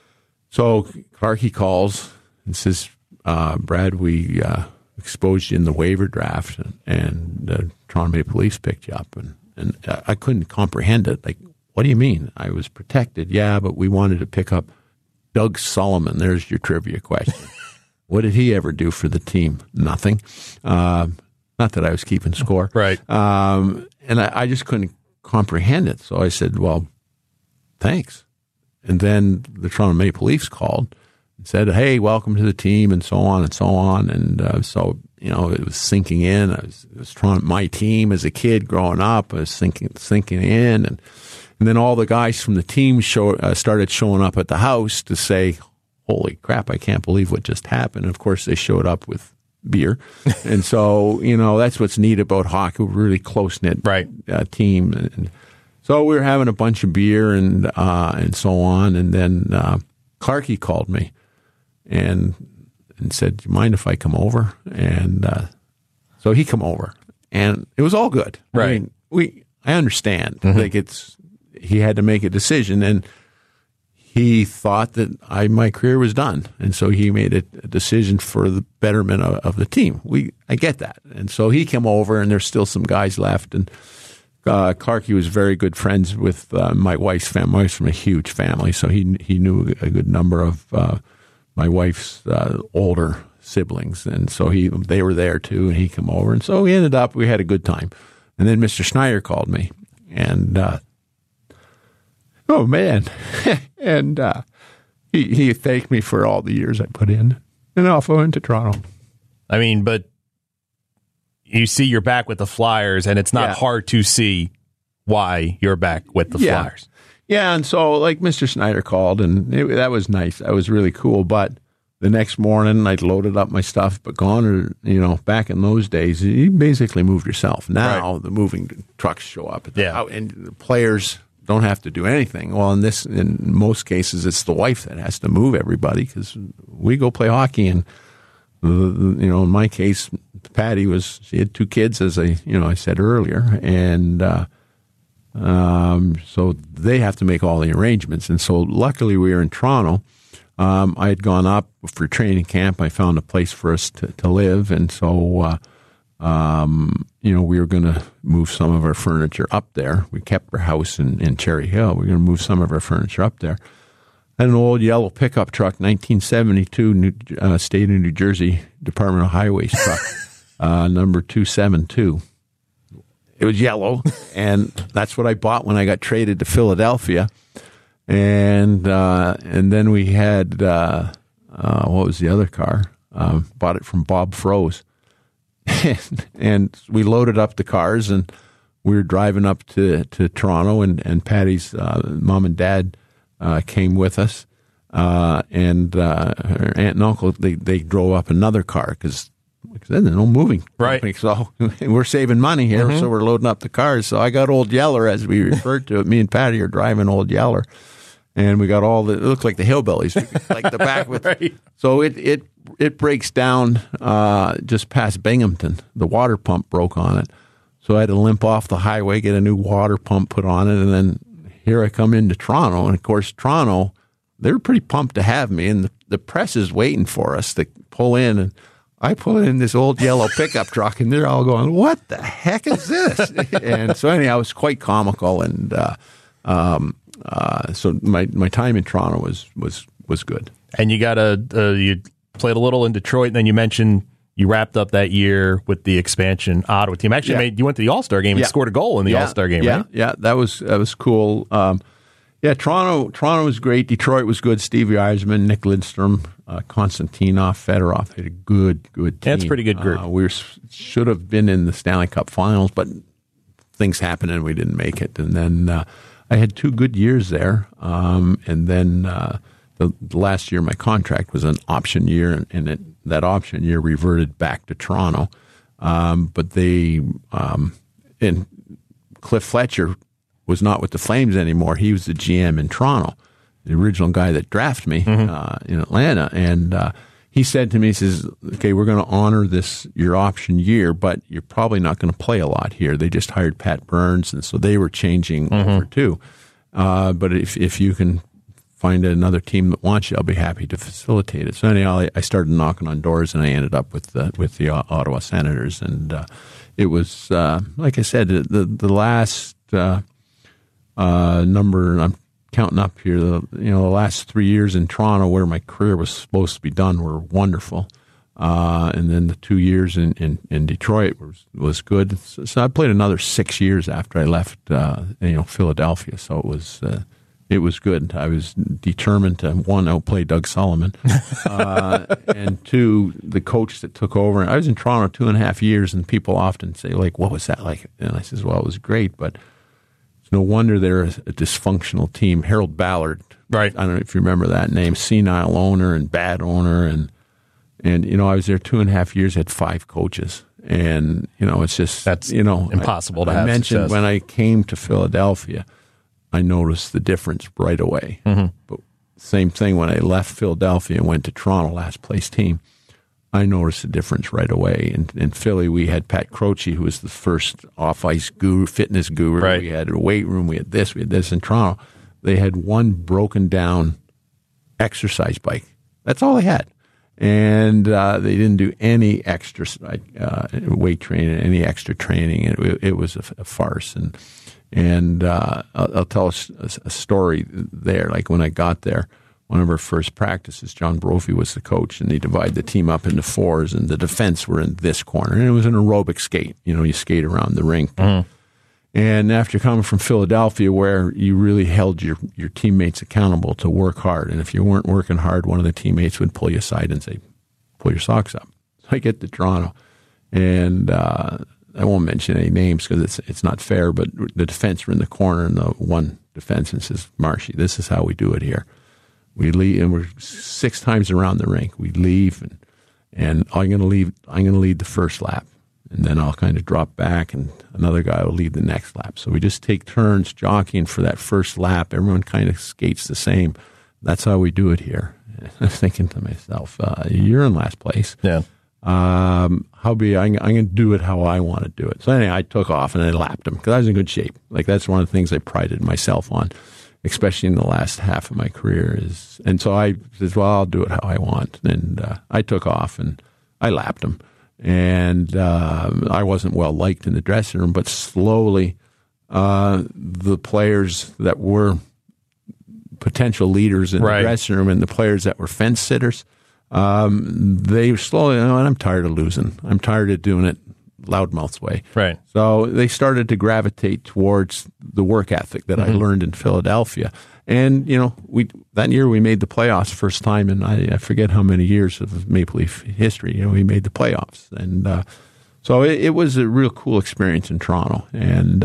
So Clarkie calls and says, Brad, we exposed you in the waiver draft and Toronto Maple Leafs picked you up. And I couldn't comprehend it. Like, what do you mean? I was protected. Yeah, but we wanted to pick up Doug Sullivan. There's your trivia question. What did he ever do for the team? Nothing. Not that I was keeping score. Right. And I just couldn't comprehend it. So I said, well, thanks. And then the Toronto Maple Leafs called and said, hey, welcome to the team, and so on and so on. And so, it was sinking in. It was my team as a kid growing up. I was sinking in. And then all the guys from the team started showing up at the house to say, holy crap, I can't believe what just happened. And of course, they showed up with beer. And so, that's what's neat about hockey. We're a really close-knit team. And so we were having a bunch of beer and so on. And then Clarkie called me and said, do you mind if I come over? And so he come over. And it was all good. Right. I mean, I understand. Like he had to make a decision. And he thought that my career was done, and so he made a decision for the betterment of the team. I get that, and so he came over, and there's still some guys left. And Clarkie was very good friends with my wife's family. My wife's from a huge family, so he knew a good number of my wife's older siblings, and so they were there too. And he came over, and so we had a good time. And then Mr. Schneider called me, and oh man. And he thanked me for all the years I put in. And off I went to Toronto. I mean, but you see you're back with the Flyers, and it's not hard to see why you're back with the Flyers. Yeah, and so like Mr. Schneider called, and that was nice. That was really cool. But the next morning, I'd loaded up my stuff, but back in those days, you basically moved yourself. Now the moving trucks show up at the house, and the players don't have to do anything. Well, in most cases, it's the wife that has to move everybody because we go play hockey. And in my case, Patty she had 2 kids, as I said earlier, and so they have to make all the arrangements. And so, luckily, we were in Toronto. I had gone up for training camp. I found a place for us to live, and so. We were going to move some of our furniture up there. We kept our house in Cherry Hill. We were going to move some of our furniture up there. And an old yellow pickup truck, 1972, State of New Jersey Department of Highways truck, number 272. It was yellow, and that's what I bought when I got traded to Philadelphia. And then we had, what was the other car? Bought it from Bob Froese. And we loaded up the cars, and we were driving up to Toronto, and Patty's mom and dad came with us, and her aunt and uncle, they drove up another car because there's no moving company. So we're saving money here, so we're loading up the cars. So I got Old Yeller, as we referred to it. Me and Patty are driving Old Yeller, and we got it looked like the hillbillies, like the back with. So it breaks down just past Binghamton. The water pump broke on it. So I had to limp off the highway, get a new water pump put on it, and then here I come into Toronto. And, of course, Toronto, they were pretty pumped to have me, and the press is waiting for us to pull in. And I pull in this old yellow pickup truck, and they're all going, what the heck is this? And so, anyhow, it was quite comical. And so my time in Toronto was good. And you got you played a little in Detroit, and then you mentioned You wrapped up that year with the expansion Ottawa team. Actually, you went to the All-Star game and scored a goal in the All-Star game, right? Yeah, that was cool. Toronto was great. Detroit was good. Stevie Yzerman, Nick Lidstrom, Konstantinov, Fedorov had a good team. That's a pretty good group. We should have been in the Stanley Cup Finals, but things happened and we didn't make it. And then I had 2 good years there. And then the last year, my contract was an option year, and that option year reverted back to Toronto. But they and Cliff Fletcher was not with the Flames anymore. He was the GM in Toronto, the original guy that drafted me in Atlanta. And he said to me, he says, okay, we're going to honor your option year, but you're probably not going to play a lot here. They just hired Pat Burns, and so they were changing over too. But if you can find another team that wants you, I'll be happy to facilitate it. So anyhow, I started knocking on doors, and I ended up with the Ottawa Senators. And it was, like I said, the last number, I'm counting up here, the last 3 years in Toronto where my career was supposed to be done were wonderful. And then the 2 years in Detroit was good. So I played another 6 years after I left, Philadelphia. So it was good. I was determined to, 1, outplay Doug Sullivan, and 2, the coach that took over. I was in Toronto 2.5 years, and people often say, like, what was that like? And I says, well, it was great, but it's no wonder they're a dysfunctional team. Harold Ballard, right? I don't know if you remember that name, senile owner and bad owner, and I was there 2.5 years, had 5 coaches. And, it's just, that's impossible to have. I mentioned success. when I came to Philadelphia, I noticed the difference right away. But same thing when I left Philadelphia and went to Toronto, last place team, I noticed the difference right away. In Philly, we had Pat Croce, who was the first off-ice fitness guru. Right. We had a weight room. We had this. In Toronto, they had one broken-down exercise bike. That's all they had. And they didn't do any extra weight training, any extra training. It was a farce. And I'll tell a story there. Like when I got there, one of our first practices, John Brophy was the coach, and they divided the team up into 4s, and the defense were in this corner. And it was an aerobic skate. You skate around the rink. And after coming from Philadelphia, where you really held your teammates accountable to work hard, and if you weren't working hard, one of the teammates would pull you aside and say, pull your socks up. So I get to Toronto, and I won't mention any names because it's not fair, but the defense were in the corner, and the one defenseman says, Marshy, this is how we do it here. We leave, and we're 6 times around the rink. We leave, and I'm going to lead the first lap, and then I'll kind of drop back, and another guy will lead the next lap. So we just take turns jockeying for that first lap. Everyone kind of skates the same. That's how we do it here. I'm thinking to myself, you're in last place. Yeah. I'm going to do it how I want to do it. So anyway, I took off and I lapped him because I was in good shape. Like that's one of the things I prided myself on, especially in the last half of my career. And so I said, well, I'll do it how I want. And I took off and I lapped him. And I wasn't well liked in the dressing room, but slowly the players that were potential leaders in the dressing room and the players that were fence sitters, they slowly, I'm tired of losing. I'm tired of doing it loudmouth's way. Right. So they started to gravitate towards the work ethic that I learned in Philadelphia. And, that year we made the playoffs first time in I forget how many years of Maple Leaf history. We made the playoffs. And so it was a real cool experience in Toronto. And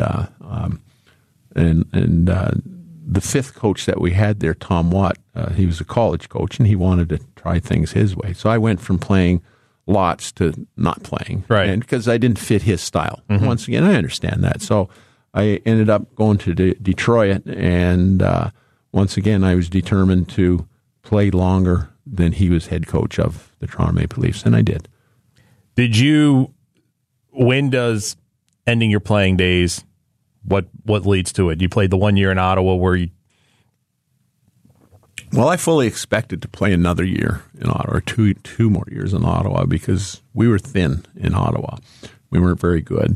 the 5th coach that we had there, Tom Watt, he was a college coach, and he wanted to try things his way. So I went from playing lots to not playing, right? And because I didn't fit his style. Once again, I understand that. So I ended up going to Detroit, and once again, I was determined to play longer than he was head coach of the Toronto Maple Leafs, and I did. When does ending your playing days, what leads to it? You played the 1 year in Ottawa where you... Well, I fully expected to play another year in Ottawa, or two more years in Ottawa, because we were thin in Ottawa. We weren't very good.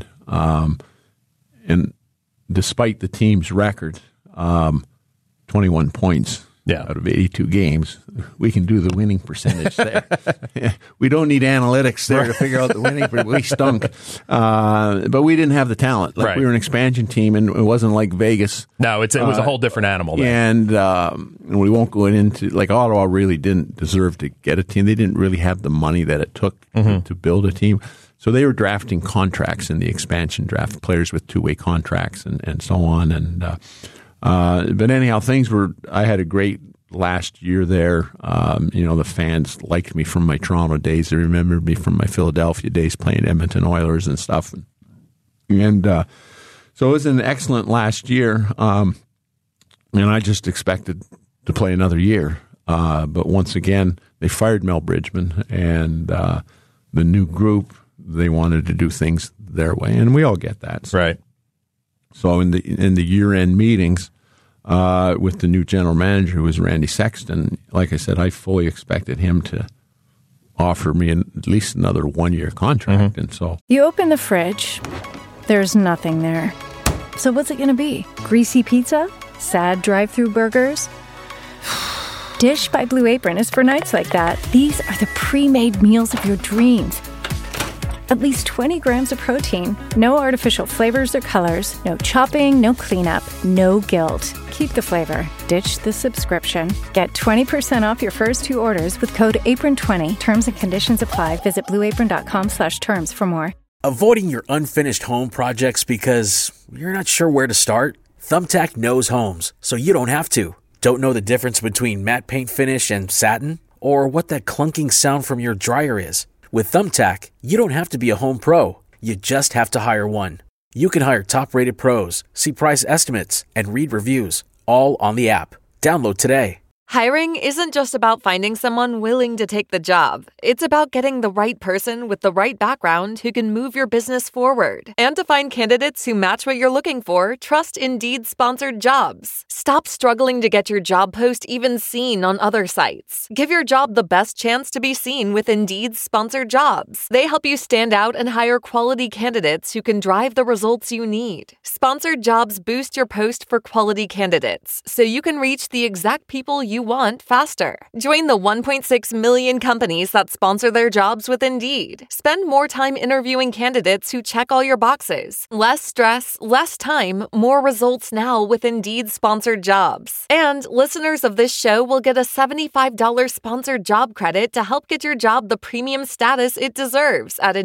And despite the team's record, 21 points out of 82 games. We can do the winning percentage there. We don't need analytics there to figure out the winning percentage. We stunk. But we didn't have the talent. We were an expansion team, and it wasn't like Vegas. No, it was a whole different animal there. And we won't go into, like, Ottawa really didn't deserve to get a team. They didn't really have the money that it took to build a team. So they were drafting contracts in the expansion draft, players with two-way contracts and so on. And but anyhow, I had a great last year there. The fans liked me from my Toronto days. They remembered me from my Philadelphia days playing Edmonton Oilers and stuff. And so it was an excellent last year. And I just expected to play another year. But once again, they fired Mel Bridgman, and the new group, they wanted to do things their way, and we all get that. Right. So in the year-end meetings with the new general manager, who was Randy Sexton, like I said, I fully expected him to offer me at least another 1-year contract. And so You open the fridge, there's nothing there. So what's it going to be? Greasy pizza? Sad drive-through burgers? Dish by Blue Apron is for nights like that. These are the pre-made meals of your dreams. At least 20 grams of protein, no artificial flavors or colors, no chopping, no cleanup, no guilt. Keep the flavor. Ditch the subscription. Get 20% off your first 2 orders with code APRON20. Terms and conditions apply. Visit blueapron.com/terms for more. Avoiding your unfinished home projects because you're not sure where to start? Thumbtack knows homes, so you don't have to. Don't know the difference between matte paint finish and satin? Or what that clunking sound from your dryer is? With Thumbtack, you don't have to be a home pro. You just have to hire one. You can hire top-rated pros, see price estimates, and read reviews, all on the app. Download today. Hiring isn't just about finding someone willing to take the job. It's about getting the right person with the right background who can move your business forward. And to find candidates who match what you're looking for, trust Indeed-sponsored jobs. Stop struggling to get your job post even seen on other sites. Give your job the best chance to be seen with Indeed-sponsored jobs. They help you stand out and hire quality candidates who can drive the results you need. Sponsored jobs boost your post for quality candidates, so you can reach the exact people you want faster. Join the 1.6 million companies that sponsor their jobs with Indeed. Spend more time interviewing candidates who check all your boxes. Less stress, less time, more results now with Indeed sponsored jobs. And listeners of this show will get a $75 sponsored job credit to help get your job the premium status it deserves at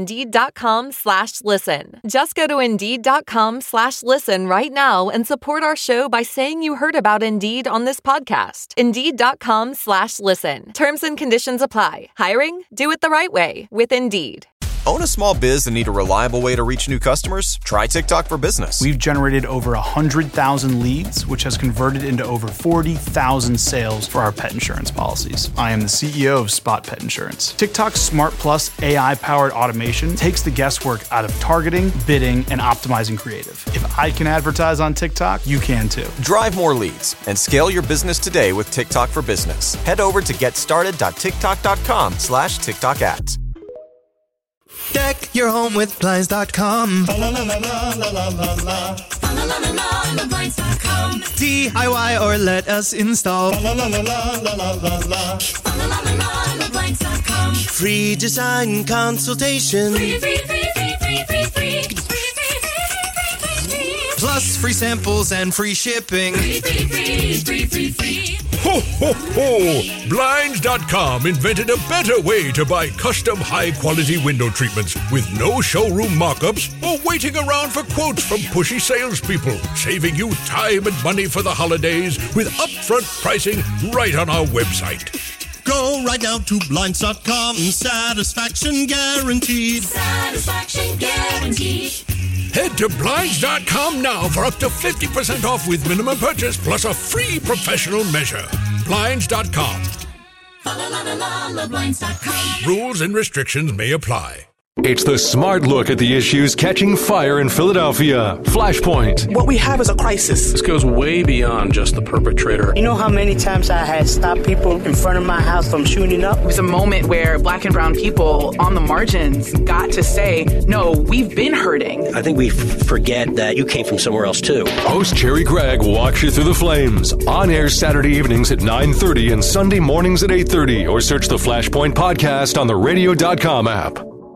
Indeed.com/listen. Just go to Indeed.com/listen right now and support our show by saying you heard about Indeed on this podcast. Indeed.com/listen. Terms and conditions apply. Hiring? Do it the right way with Indeed. Own a small biz and need a reliable way to reach new customers? Try TikTok for Business. We've generated over 100,000 leads, which has converted into over 40,000 sales for our pet insurance policies. I am the CEO of Spot Pet Insurance. TikTok's Smart Plus AI-powered automation takes the guesswork out of targeting, bidding, and optimizing creative. If I can advertise on TikTok, you can too. Drive more leads and scale your business today with TikTok for Business. Head over to getstarted.tiktok.com/TikTok ads. Deck your home with Blinds.com. DIY or let us install. Free design consultation. Plus free samples and free shipping. Ho, ho, ho! Blinds.com invented a better way to buy custom high-quality window treatments with no showroom mock-ups or waiting around for quotes from pushy salespeople, saving you time and money for the holidays with upfront pricing right on our website. Go right now to Blinds.com. Satisfaction guaranteed. Satisfaction guaranteed. Head to Blinds.com now for up to 50% off with minimum purchase plus a free professional measure. Blinds.com. Blinds.com. Rules and restrictions may apply. It's the smart look at the issues catching fire in Philadelphia. Flashpoint. What we have is a crisis. This goes way beyond just the perpetrator. You know how many times I had stopped people in front of my house from shooting up? It was a moment where black and brown people on the margins got to say, no, we've been hurting. I think we forget that you came from somewhere else, too. Host Cherry Gregg walks you through the flames. On air Saturday evenings at 9:30 and Sunday mornings at 8:30. Or search the Flashpoint podcast on the radio.com app.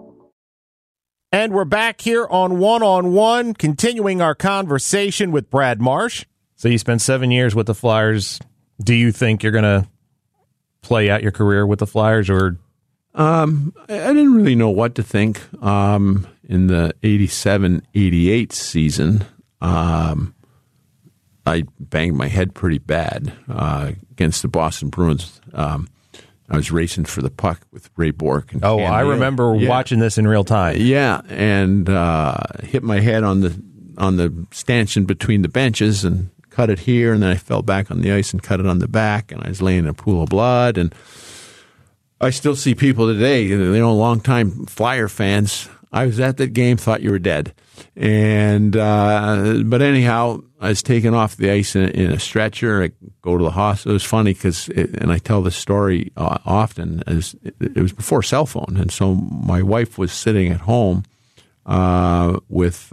And we're back here on One, continuing our conversation with Brad Marsh. So you spent 7 years with the Flyers. Do you think you're going to play out your career with the Flyers? Or I didn't really know what to think. In the 87-88 season, I banged my head pretty bad against the Boston Bruins. I was racing for the puck with Ray Bourque. And I remember watching this in real time. Yeah, and hit my head on the stanchion between the benches and cut it here, and then I fell back on the ice and cut it on the back, and I was laying in a pool of blood. And I still see people today, longtime Flyer fans. I was at that game, thought you were dead. And but anyhow, I was taken off the ice in a stretcher. I go to the hospital. It was funny because, and I tell this story often, as it was before cell phone, and so my wife was sitting at home with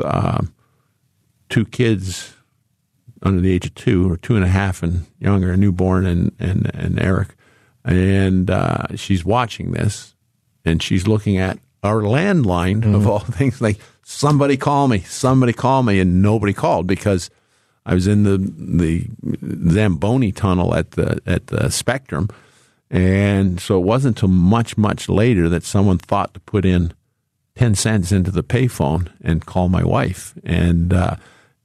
2 kids under the age of 2 or 2.5 and younger, a newborn and Eric, and she's watching this, and she's looking at our landline of all things, like somebody call me, and nobody called because I was in the Zamboni tunnel at the Spectrum, and so it wasn't until much later that someone thought to put in 10 cents into the payphone and call my wife, and at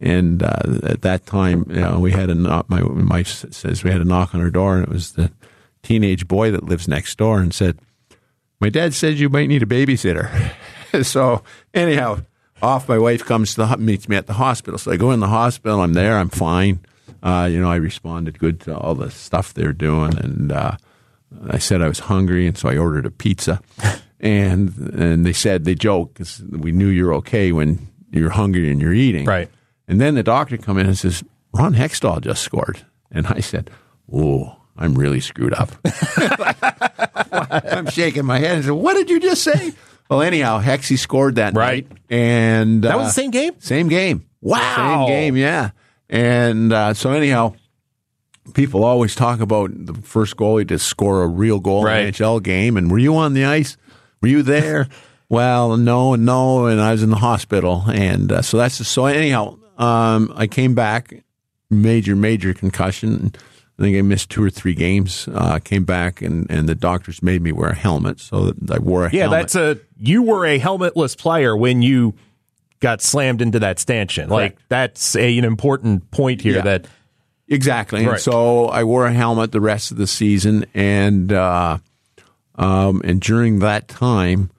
that time, we had a knock. My wife says we had a knock on her door, and it was the teenage boy that lives next door, and said, "My dad said you might need a babysitter." So anyhow, off my wife comes meets me at the hospital. So I go in the hospital. I'm there. I'm fine. I responded good to all the stuff they're doing, and I said I was hungry, and so I ordered a pizza. and they said, they joked, because we knew you're okay when you're hungry and you're eating. Right. And then the doctor come in and says, "Ron Hextall just scored." And I said, "Oh, I'm really screwed up." I'm shaking my head and said, "What did you just say?" Well, anyhow, Hexy scored that night. And that was the same game? Same game. Wow. Same game, yeah. And so anyhow, people always talk about the first goalie to score a real goal in an NHL game. And were you on the ice? Were you there? Well, no, and I was in the hospital. And so anyhow, I came back, major concussion. I think I missed 2 or 3 games. Came back, and the doctors made me wear a helmet, so I wore a helmet. Yeah, you were a helmetless player when you got slammed into that stanchion. Correct. Like, that's an important point here. Yeah. Exactly. Right. And so I wore a helmet the rest of the season, and during that time,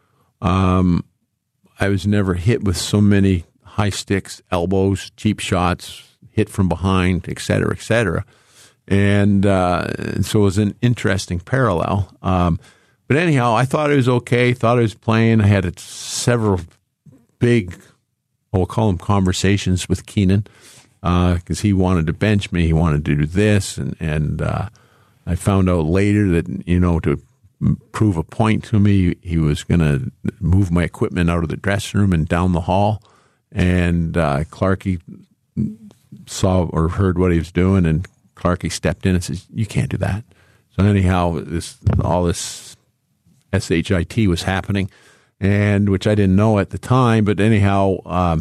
I was never hit with so many high sticks, elbows, cheap shots, hit from behind, et cetera, et cetera. And so it was an interesting parallel. But anyhow, I thought it was okay, thought I was playing. I had several big, we'll call them conversations with Keenan, because he wanted to bench me. He wanted to do this. And I found out later that, to prove a point to me, he was going to move my equipment out of the dressing room and down the hall. And Clarkie saw or heard what he was doing, and Clarkie stepped in and says, "You can't do that." So anyhow, all this SHIT was happening, and which I didn't know at the time. But anyhow,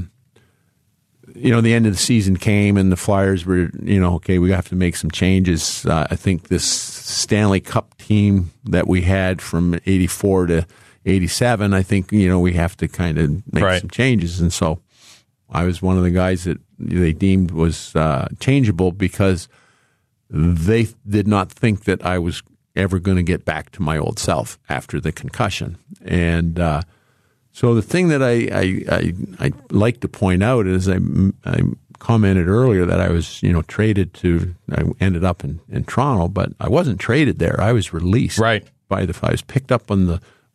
the end of the season came, and the Flyers were, okay, we have to make some changes. I think this Stanley Cup team that we had from 84 to 87, I think, we have to kind of make some changes. And so I was one of the guys that they deemed was changeable, because they did not think that I was ever going to get back to my old self after the concussion. And so the thing that I like to point out is I commented earlier that I was traded to. I ended up in Toronto, but I wasn't traded there. I was released. Right. I was picked up on the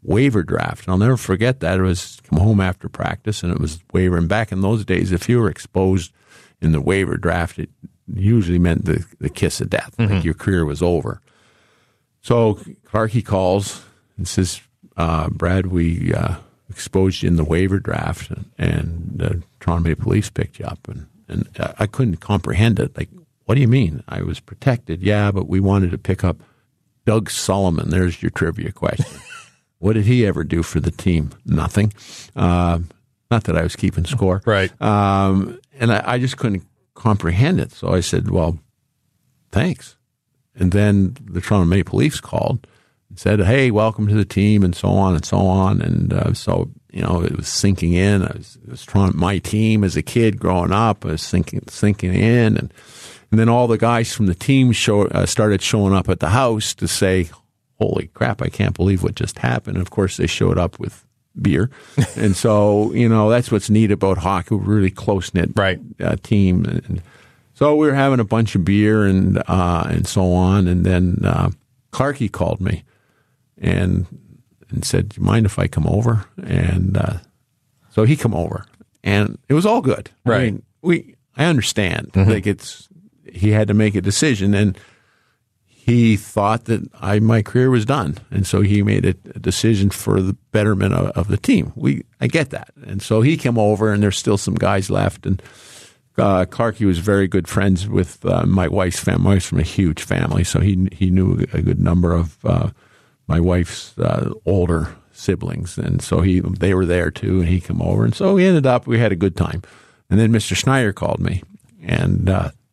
waiver draft. And I'll never forget that. It was come home after practice, and it was waiver. And back in those days, if you were exposed in the waiver draft, it usually meant the kiss of death, like your career was over. So Clarkie calls and says, Brad, we exposed you in the waiver draft, and Toronto Maple Leafs picked you up. And I couldn't comprehend it. Like, what do you mean? I was protected. Yeah, but we wanted to pick up Doug Sullivan. There's your trivia question. What did he ever do for the team? Nothing. Not that I was keeping score. Right. And I just couldn't comprehend it. So I said, well, thanks. And then the Toronto Maple Leafs called and said, hey, welcome to the team, and so on and so on. And so, it was sinking in. It was my team as a kid growing up. I was sinking in. And then all the guys from the team started showing up at the house to say, holy crap, I can't believe what just happened. And of course, they showed up with beer. And so, that's what's neat about hockey. We're a really close-knit team. And so we were having a bunch of beer and so on. And then Clarkie called me and said, do you mind if I come over? And so he come over. And it was all good. Right. I mean, I understand. Like he had to make a decision. And he thought that my career was done, and so he made a decision for the betterment of the team. I get that, and so he came over, and there's still some guys left. And Clarkie was very good friends with my wife's family. My wife's from a huge family, so he knew a good number of my wife's older siblings, and so they were there too. And he came over, and so we had a good time. And then Mr. Schneider called me, and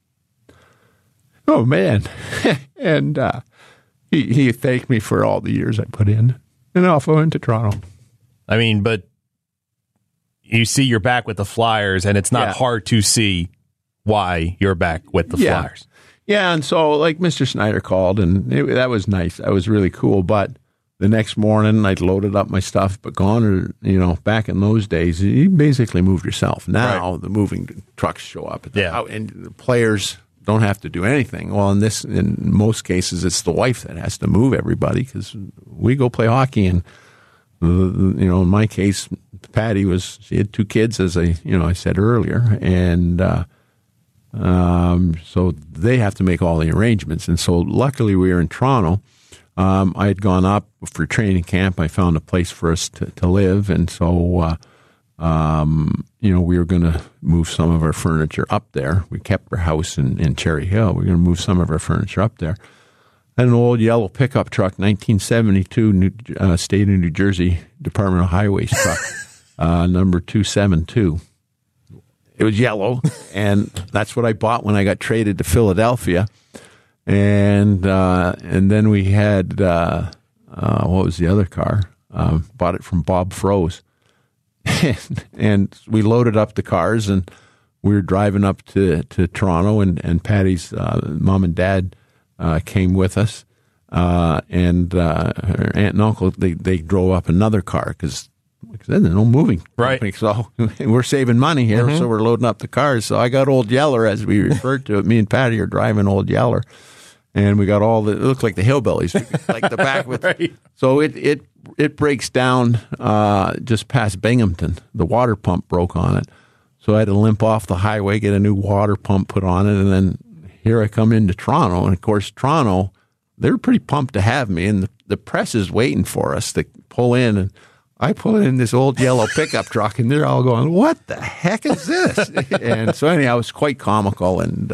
oh man. And he thanked me for all the years I put in, and off I went to Toronto. I mean, but you see you're back with the Flyers, and it's not hard to see why you're back with the Flyers. Yeah, and so like Mr. Schneider called, and that was nice. That was really cool. But the next morning, I'd loaded up my stuff, but back in those days, you basically moved yourself. Now the moving trucks show up at the house, and the players don't have to do anything. Well, in most cases, it's the wife that has to move everybody because we go play hockey. And in my case, Patty she had 2 kids, as I said earlier, and so they have to make all the arrangements. And so, luckily, we were in Toronto. I had gone up for training camp. I found a place for us to live, and so. We were going to move some of our furniture up there. We kept our house in Cherry Hill. We were going to move some of our furniture up there. And an old yellow pickup truck, 1972, State of New Jersey Department of Highways truck, number 272. It was yellow, and that's what I bought when I got traded to Philadelphia. And then we had, what was the other car? Bought it from Bob Froese. And we loaded up the cars, and we were driving up to Toronto, and Patty's mom and dad came with us, and her aunt and uncle, they drove up another car because there's no moving company. So we're saving money here, so we're loading up the cars. So I got Old Yeller, as we referred to it. Me and Patty are driving Old Yeller, and we got it looked like the hillbillies, like the back with. So it breaks down just past Binghamton. The water pump broke on it. So I had to limp off the highway, get a new water pump put on it, and then here I come into Toronto. And, of course, Toronto, they were pretty pumped to have me, and the press is waiting for us to pull in. And I pull in this old yellow pickup truck, and they're all going, what the heck is this? And so anyhow, it was quite comical, and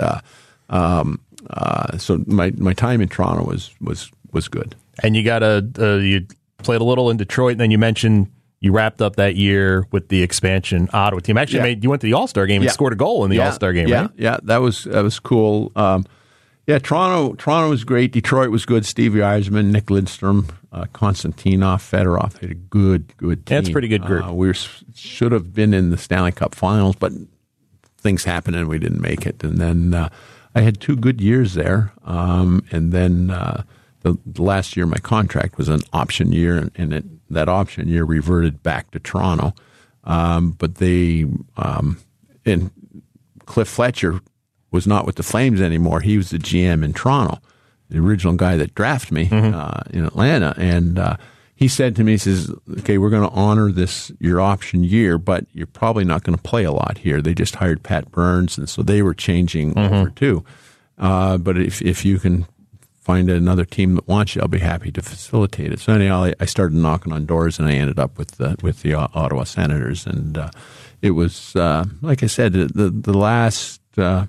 so my time in Toronto was good. And you you played a little in Detroit, and then you mentioned you wrapped up that year with the expansion Ottawa team. Actually, you went to the All-Star game and scored a goal in the All-Star game, right? Yeah, that was cool. Toronto was great. Detroit was good. Stevie Yzerman, Nick Lidstrom, Konstantinov, Fedorov had a good team. That's a pretty good group. We should have been in the Stanley Cup Finals, but things happened and we didn't make it. And then I had 2 good years there, and then the last year of my contract was an option year, and that option year reverted back to Toronto. But and Cliff Fletcher was not with the Flames anymore. He was the GM in Toronto, the original guy that drafted me in Atlanta. And he said to me, he says, okay, we're going to honor your option year, but you're probably not going to play a lot here. They just hired Pat Burns, and so they were changing over too. But if you can find another team that wants you, I'll be happy to facilitate it. So anyhow, I started knocking on doors, and I ended up with the Ottawa Senators. And it was, like I said, the last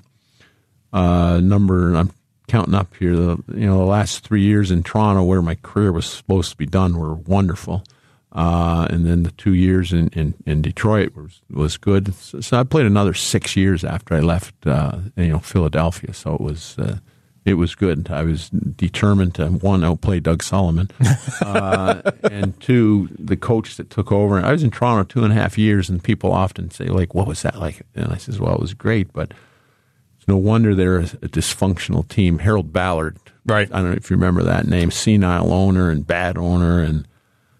number, I'm counting up here, the last 3 years in Toronto where my career was supposed to be done were wonderful. And then the 2 years in Detroit was good. So I played another 6 years after I left, Philadelphia. So it was good. I was determined to, one, outplay Doug Sullivan, and two, the coach that took over. I was in Toronto 2.5 years, and people often say, like, what was that like? And I says, well, it was great, but no wonder they're a dysfunctional team. Harold Ballard, right? I don't know if you remember that name. Senile owner and bad owner, and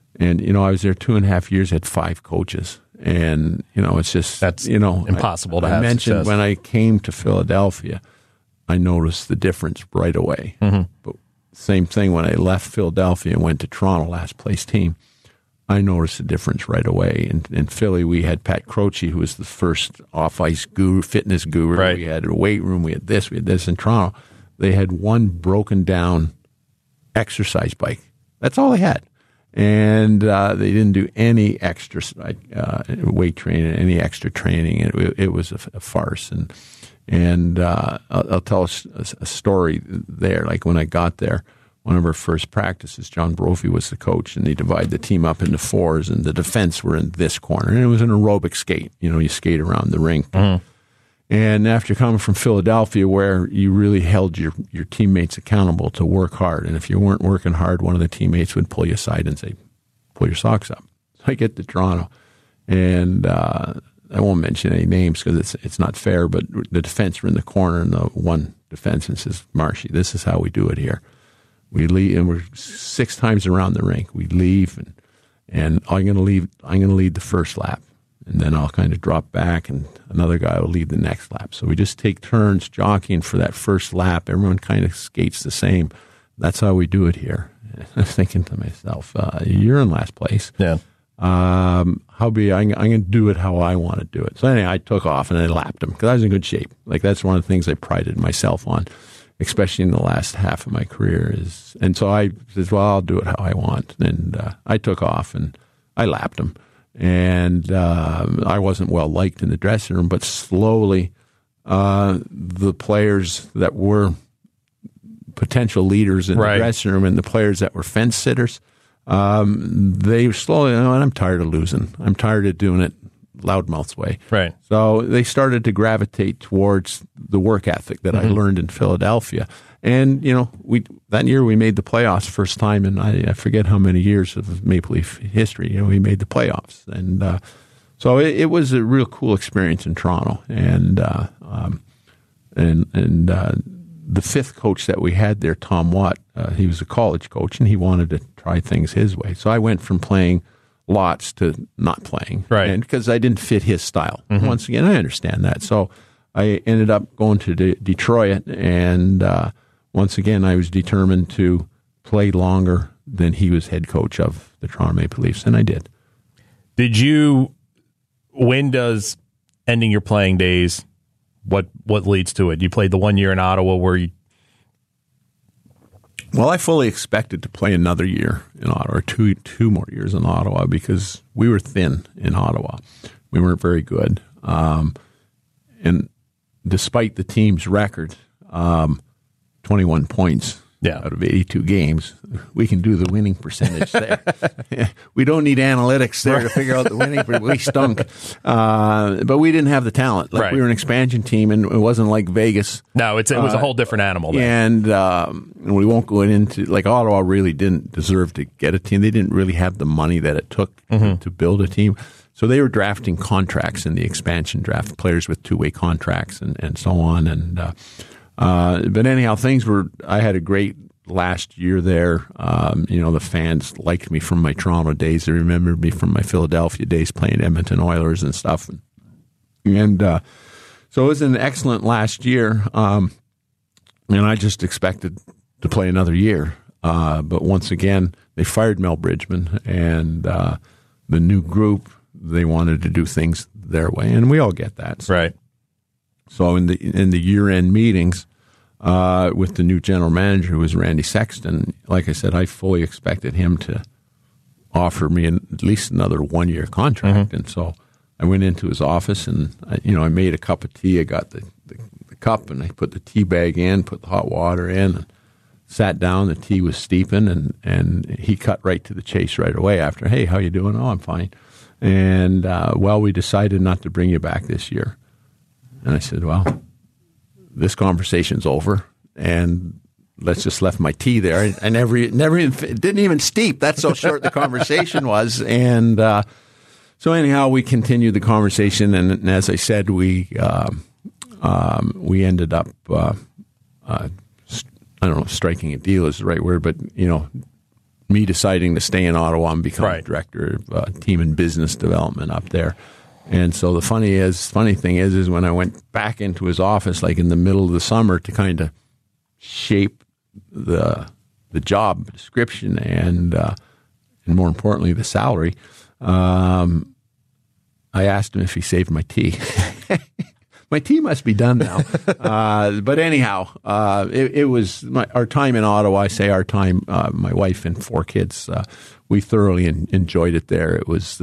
I was there 2.5 years. Had 5 coaches, and it's just that's impossible to have. I mentioned success. When I came to Philadelphia, I noticed the difference right away. But same thing when I left Philadelphia and went to Toronto, last place team. I noticed the difference right away. In Philly, we had Pat Croce, who was the first off-ice guru, fitness guru. Right. We had a weight room. We had this. In Toronto, they had one broken-down exercise bike. That's all they had. And they didn't do any extra weight training, any extra training. It was a farce. And I'll tell a story there. Like when I got there, one of our first practices, John Brophy was the coach, and they divided the team up into 4s, and the defense were in this corner. And it was an aerobic skate. You skate around the rink. And after coming from Philadelphia, where you really held your teammates accountable to work hard, and if you weren't working hard, one of the teammates would pull you aside and say, pull your socks up. So I get to Toronto, and I won't mention any names because it's not fair, but the defense were in the corner, and the one defenseman says, Marshy, this is how we do it here. We leave, and we're 6 times around the rink. We leave, and I'm going to lead the first lap, and then I'll kind of drop back, and another guy will lead the next lap. So we just take turns jockeying for that first lap. Everyone kind of skates the same. That's how we do it here. I'm thinking to myself, you're in last place. Yeah. I'm going to do it how I want to do it. So anyway, I took off and I lapped him because I was in good shape. Like that's one of the things I prided myself on, especially in the last half of my career. And so I said, well, I'll do it how I want. And I took off and I lapped him. And I wasn't well liked in the dressing room, but slowly the players that were potential leaders in the dressing room and the players that were fence sitters, they slowly, and I'm tired of losing. I'm tired of doing it loudmouth's way. Right. So they started to gravitate towards the work ethic that I learned in Philadelphia. And, that year we made the playoffs first time in, I forget how many years of Maple Leaf history, we made the playoffs. And so it was a real cool experience in Toronto. And the 5th coach that we had there, Tom Watt, he was a college coach, and he wanted to try things his way. So I went from playing lots to not playing, right? And because I didn't fit his style. Once again, I understand that. So I ended up going to Detroit, and once again, I was determined to play longer than he was head coach of the Toronto Maple Leafs, and I did. When does ending your playing days, what leads to it? You played the 1 year in Ottawa where you... Well, I fully expected to play another year in Ottawa, or two more years in Ottawa, because we were thin in Ottawa. We weren't very good. And despite the team's record, 21 points out of 82 games, we can do the winning percentage there. We don't need analytics there to figure out the winning, but we stunk. But we didn't have the talent. We were an expansion team, and it wasn't like Vegas. No, it was a whole different animal there. And we won't go into, Ottawa really didn't deserve to get a team. They didn't really have the money that it took to build a team. So they were drafting contracts in the expansion draft, players with 2-way contracts and so on. And but anyhow, I had a great last year there. The fans liked me from my Toronto days. They remembered me from my Philadelphia days playing Edmonton Oilers and stuff. And so it was an excellent last year. And I just expected to play another year. But once again, they fired Mel Bridgman, and the new group, they wanted to do things their way, and we all get that. So. Right. So in the year-end meetings with the new general manager, who was Randy Sexton, like I said, I fully expected him to offer me at least another 1-year contract. And so I went into his office, and I made a cup of tea. I got the cup, and I put the tea bag in, put the hot water in, and sat down. The tea was steeping, and he cut right to the chase right away after, "Hey, how you doing?" "Oh, I'm fine." And, we decided not to bring you back this year. And I said, "Well, this conversation's over, and let's just left my tea there." I never it didn't even steep. That's how short the conversation was. And so anyhow, we continued the conversation, and as I said, we ended up I don't know if striking a deal is the right word, but me deciding to stay in Ottawa and become director of team and business development up there. And so the funny thing is when I went back into his office, like in the middle of the summer, to kind of shape the job description and more importantly the salary, I asked him if he saved my tea. My tea must be done now. But anyhow, it was our time in Ottawa. I say our time. My wife and 4 kids, we thoroughly enjoyed it there. It was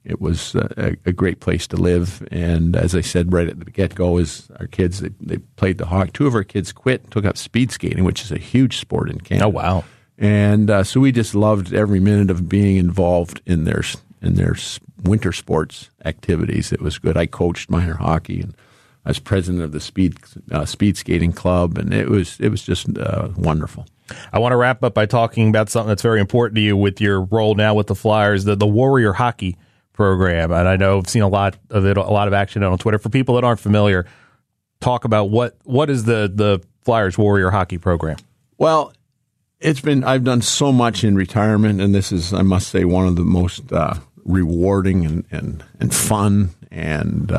a great place to live. And as I said right at the get-go, is our kids, they played the hockey. 2 of our kids quit and took up speed skating, which is a huge sport in Canada. Oh, wow. And so we just loved every minute of being involved in their winter sports activities. It was good. I coached minor hockey, and I was president of the speed skating club, and it was just wonderful. I want to wrap up by talking about something that's very important to you with your role now with the Flyers, the Warrior Hockey program. And I know I've seen a lot of action on Twitter. For people that aren't familiar, talk about what is the Flyers Warrior Hockey program? Well, I've done so much in retirement, and this is, I must say, one of the most rewarding and fun and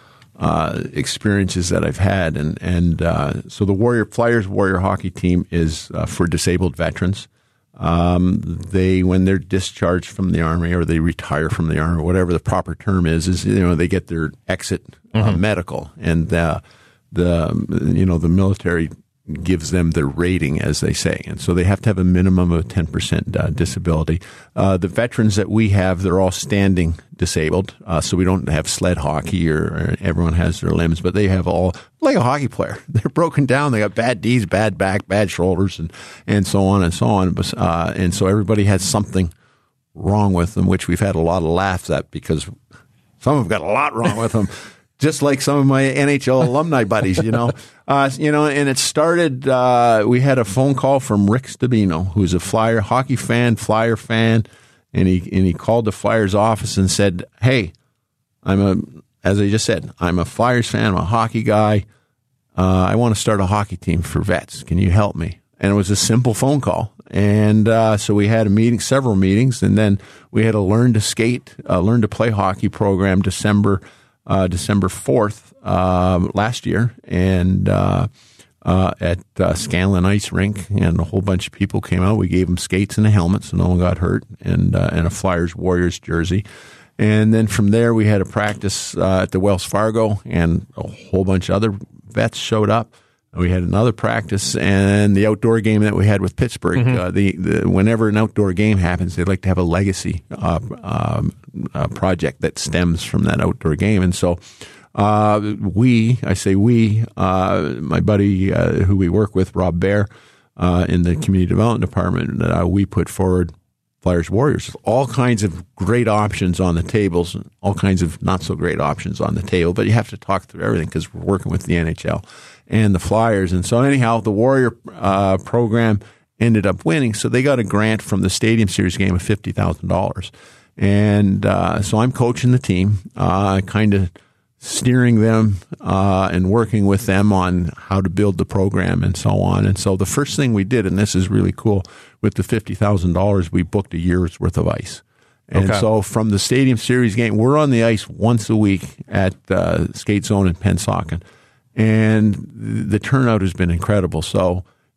experiences that I've had. And so the Flyers Warrior Hockey team is for disabled veterans. When they're discharged from the Army or they retire from the Army, whatever the proper term is they get their exit medical, and the military gives them their rating, as they say. And so they have to have a minimum of 10% disability. The veterans that we have, they're all standing disabled. So we don't have sled hockey or everyone has their limbs, but they have all, like a hockey player. They're broken down. They got bad knees, bad back, bad shoulders, and so on and so on. And so everybody has something wrong with them, which we've had a lot of laughs at because some have got a lot wrong with them. Just like some of my NHL alumni buddies, and it started, we had a phone call from Rick Stabino, who's a Flyer hockey fan, Flyer fan, and he called the Flyers office and said, "Hey, as I just said, I'm a Flyers fan, I'm a hockey guy. I want to start a hockey team for vets. Can you help me?" And it was a simple phone call. And so we had several meetings, and then we had a learn to play hockey program December 4th last year, and at Scanlon Ice Rink, and a whole bunch of people came out. We gave them skates and a helmet so no one got hurt, and a Flyers Warriors jersey. And then from there, we had a practice at the Wells Fargo, and a whole bunch of other vets showed up. We had another practice, and the outdoor game that we had with Pittsburgh. Whenever an outdoor game happens, they like to have a legacy project that stems from that outdoor game. And so my buddy who we work with, Rob Bear, in the community development department, we put forward Flyers Warriors. All kinds of great options on the tables, all kinds of not so great options on the table, but you have to talk through everything because we're working with the NHL and the Flyers. And so anyhow, the Warrior program ended up winning. So they got a grant from the Stadium Series game of $50,000. And so I'm coaching the team, kind of steering them and working with them on how to build the program and so on. And so the first thing we did, and this is really cool, with the $50,000, we booked a year's worth of ice. And so from the Stadium Series game, we're on the ice once a week at Skate Zone in Pennsauken. And the turnout has been incredible. So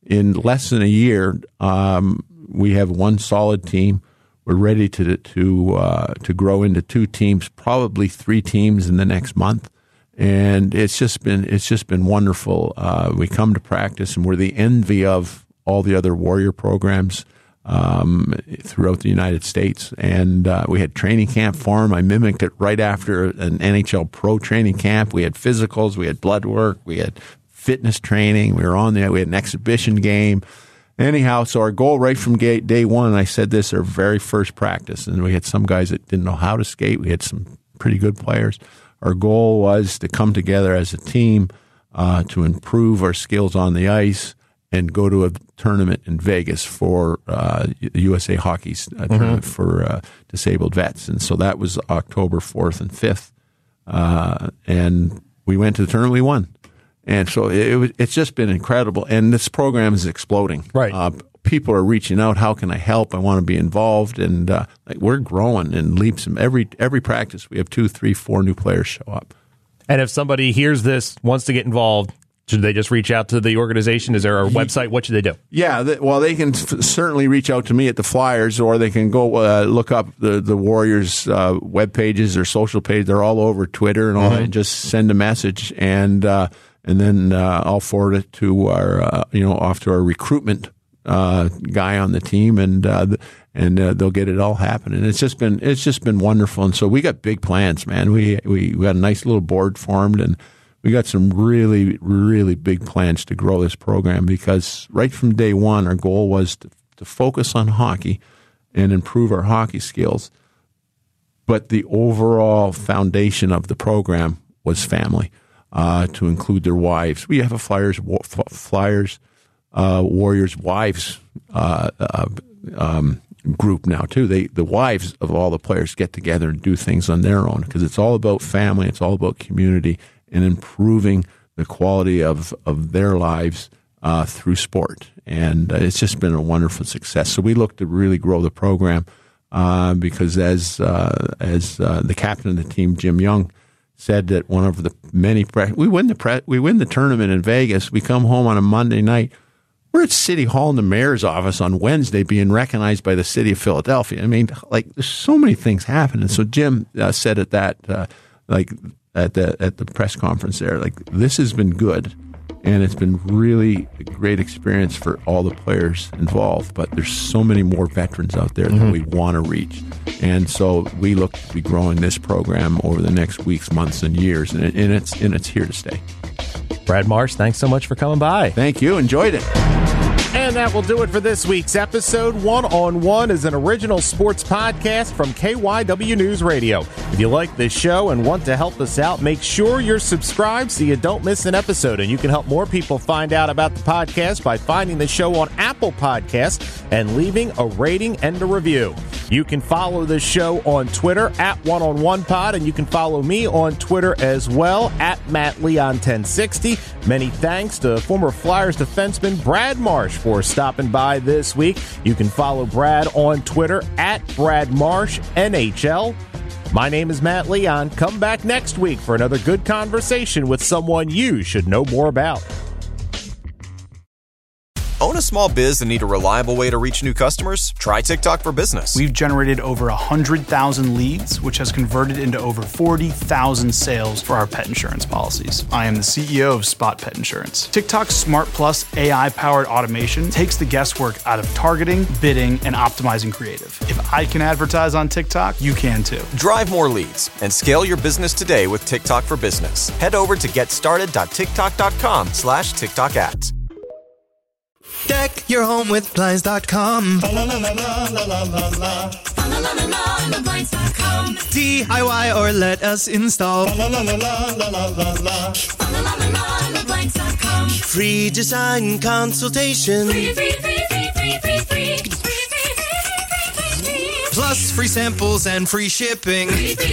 in less than a year, we have one solid team. We're ready to grow into 2 teams, probably 3 teams in the next month. And it's just been wonderful. We come to practice, and we're the envy of all the other Warrior programs throughout the United States. And we had training camp for them. I mimicked it right after an NHL pro training camp. We had physicals, we had blood work, we had fitness training. We had an exhibition game. Anyhow, so our goal right from day one, and I said this our very first practice, and we had some guys that didn't know how to skate. We had some pretty good players. Our goal was to come together as a team to improve our skills on the ice and go to a tournament in Vegas for USA Hockey's tournament for disabled vets. And so that was October 4th and 5th. And we went to the tournament, we won. And so it's just been incredible. And this program is exploding. Right. People are reaching out. How can I help? I want to be involved. And we're growing in leaps. And every practice, we have 2, 3, 4 new players show up. And if somebody hears this, wants to get involved, should they just reach out to the organization? Is there a website? What should they do? Yeah, they can certainly reach out to me at the Flyers, or they can go look up the Warriors' web pages or social page. They're all over Twitter and all that. And just send a message, and then I'll forward it to our off to our recruitment guy on the team, and they'll get it all happening. It's just been wonderful. And so we got big plans, man. We got a nice little board formed, and we got some really, really big plans to grow this program, because right from day one, our goal was to focus on hockey and improve our hockey skills. But the overall foundation of the program was family, to include their wives. We have a Flyers Warriors wives group now too. The wives of all the players get together and do things on their own, because it's all about family. It's all about community and improving the quality of their lives through sport. And it's just been a wonderful success. So we look to really grow the program because as the captain of the team, Jim Young, said that one of the many we win the tournament in Vegas. We come home on a Monday night. We're at City Hall in the mayor's office on Wednesday, being recognized by the city of Philadelphia. I mean, there's so many things happening. So Jim said at that, at the press conference there, this has been good, and it's been really a great experience for all the players involved. But there's so many more veterans out there that we want to reach, and so we look to be growing this program over the next weeks, months, and years, and it's here to stay. Brad Marsh, thanks so much for coming by. Thank you. Enjoyed it. And that will do it for this week's episode. One on One is an original sports podcast from KYW News Radio. If you like this show and want to help us out, make sure you're subscribed so you don't miss an episode. And you can help more people find out about the podcast by finding the show on Apple Podcasts and leaving a rating and a review. You can follow the show on Twitter at OneOnOnePod, and you can follow me on Twitter as well at MattLeon1060. Many thanks to former Flyers defenseman Brad Marsh for stopping by this week. You can follow Brad on Twitter at BradMarshNHL. My name is Matt Leon. Come back next week for another good conversation with someone you should know more about. Own a small biz and need a reliable way to reach new customers? Try TikTok for Business. We've generated over 100,000 leads, which has converted into over 40,000 sales for our pet insurance policies. I am the CEO of Spot Pet Insurance. TikTok's Smart Plus AI-powered automation takes the guesswork out of targeting, bidding, and optimizing creative. If I can advertise on TikTok, you can too. Drive more leads and scale your business today with TikTok for Business. Head over to getstarted.tiktok.com/TikTok ads. Deck your home with Blinds.com. DIY or let us install. Free design consultation. Plus free samples and free shipping.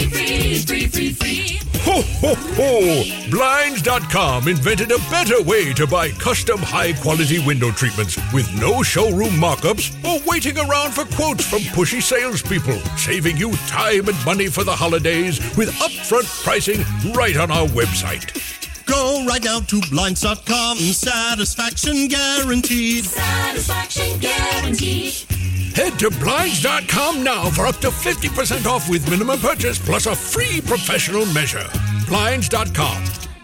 Ho, ho, ho! Blinds.com invented a better way to buy custom high-quality window treatments with no showroom mock-ups or waiting around for quotes from pushy salespeople, saving you time and money for the holidays with upfront pricing right on our website. Go right now to Blinds.com. Satisfaction guaranteed. Satisfaction guaranteed. Head to Blinds.com now for up to 50% off with minimum purchase plus a free professional measure. Blinds.com.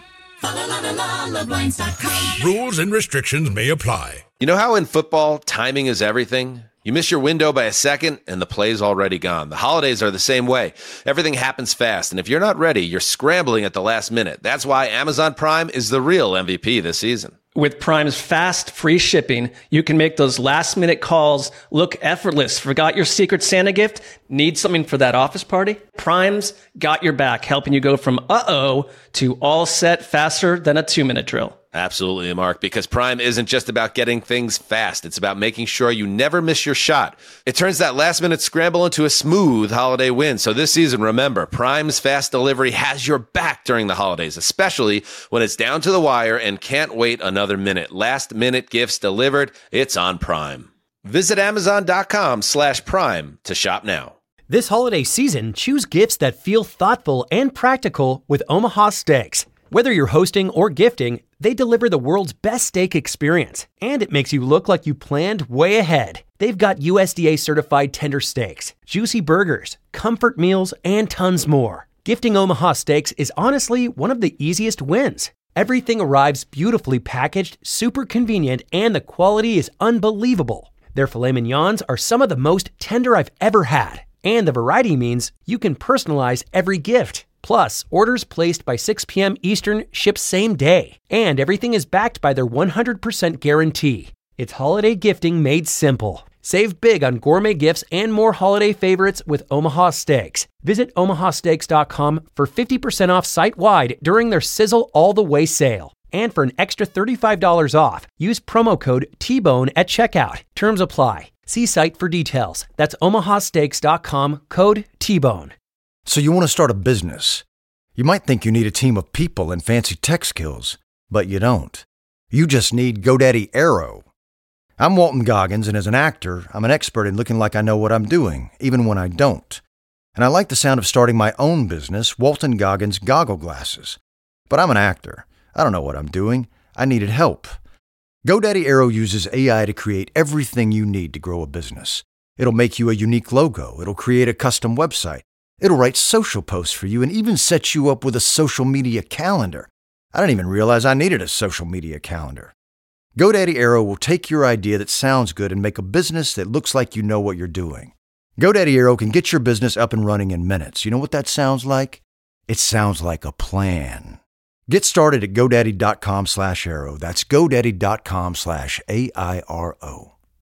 Blinds.com. Rules and restrictions may apply. You know how in football, timing is everything? You miss your window by a second, and the play's already gone. The holidays are the same way. Everything happens fast, and if you're not ready, you're scrambling at the last minute. That's why Amazon Prime is the real MVP this season. With Prime's fast, free shipping, you can make those last-minute calls look effortless. Forgot your Secret Santa gift? Need something for that office party? Prime's got your back, helping you go from uh-oh to all set faster than a 2-minute drill. Absolutely, Mark, because Prime isn't just about getting things fast. It's about making sure you never miss your shot. It turns that last-minute scramble into a smooth holiday win. So this season, remember, Prime's fast delivery has your back during the holidays, especially when it's down to the wire and can't wait another minute. Last-minute gifts delivered, it's on Prime. Visit Amazon.com/Prime to shop now. This holiday season, choose gifts that feel thoughtful and practical with Omaha Steaks. Whether you're hosting or gifting, they deliver the world's best steak experience, and it makes you look like you planned way ahead. They've got USDA certified tender steaks, juicy burgers, comfort meals, and tons more. Gifting Omaha Steaks is honestly one of the easiest wins. Everything arrives beautifully packaged, super convenient, and the quality is unbelievable. Their filet mignons are some of the most tender I've ever had, and the variety means you can personalize every gift. Plus, orders placed by 6 p.m. Eastern ship same day, and everything is backed by their 100% guarantee. It's holiday gifting made simple. Save big on gourmet gifts and more holiday favorites with Omaha Steaks. Visit omahasteaks.com for 50% off site-wide during their Sizzle All the Way sale. And for an extra $35 off, use promo code TBONE at checkout. Terms apply. See site for details. That's omahasteaks.com, code TBONE. So you want to start a business. You might think you need a team of people and fancy tech skills, but you don't. You just need GoDaddy Aero. I'm Walton Goggins, and as an actor, I'm an expert in looking like I know what I'm doing, even when I don't. And I like the sound of starting my own business, Walton Goggins Goggle Glasses. But I'm an actor. I don't know what I'm doing. I needed help. GoDaddy Aero uses AI to create everything you need to grow a business. It'll make you a unique logo. It'll create a custom website. It'll write social posts for you and even set you up with a social media calendar. I didn't even realize I needed a social media calendar. GoDaddy Aero will take your idea that sounds good and make a business that looks like you know what you're doing. GoDaddy Aero can get your business up and running in minutes. You know what that sounds like? It sounds like a plan. Get started at GoDaddy.com/Aero. That's GoDaddy.com/AIRO.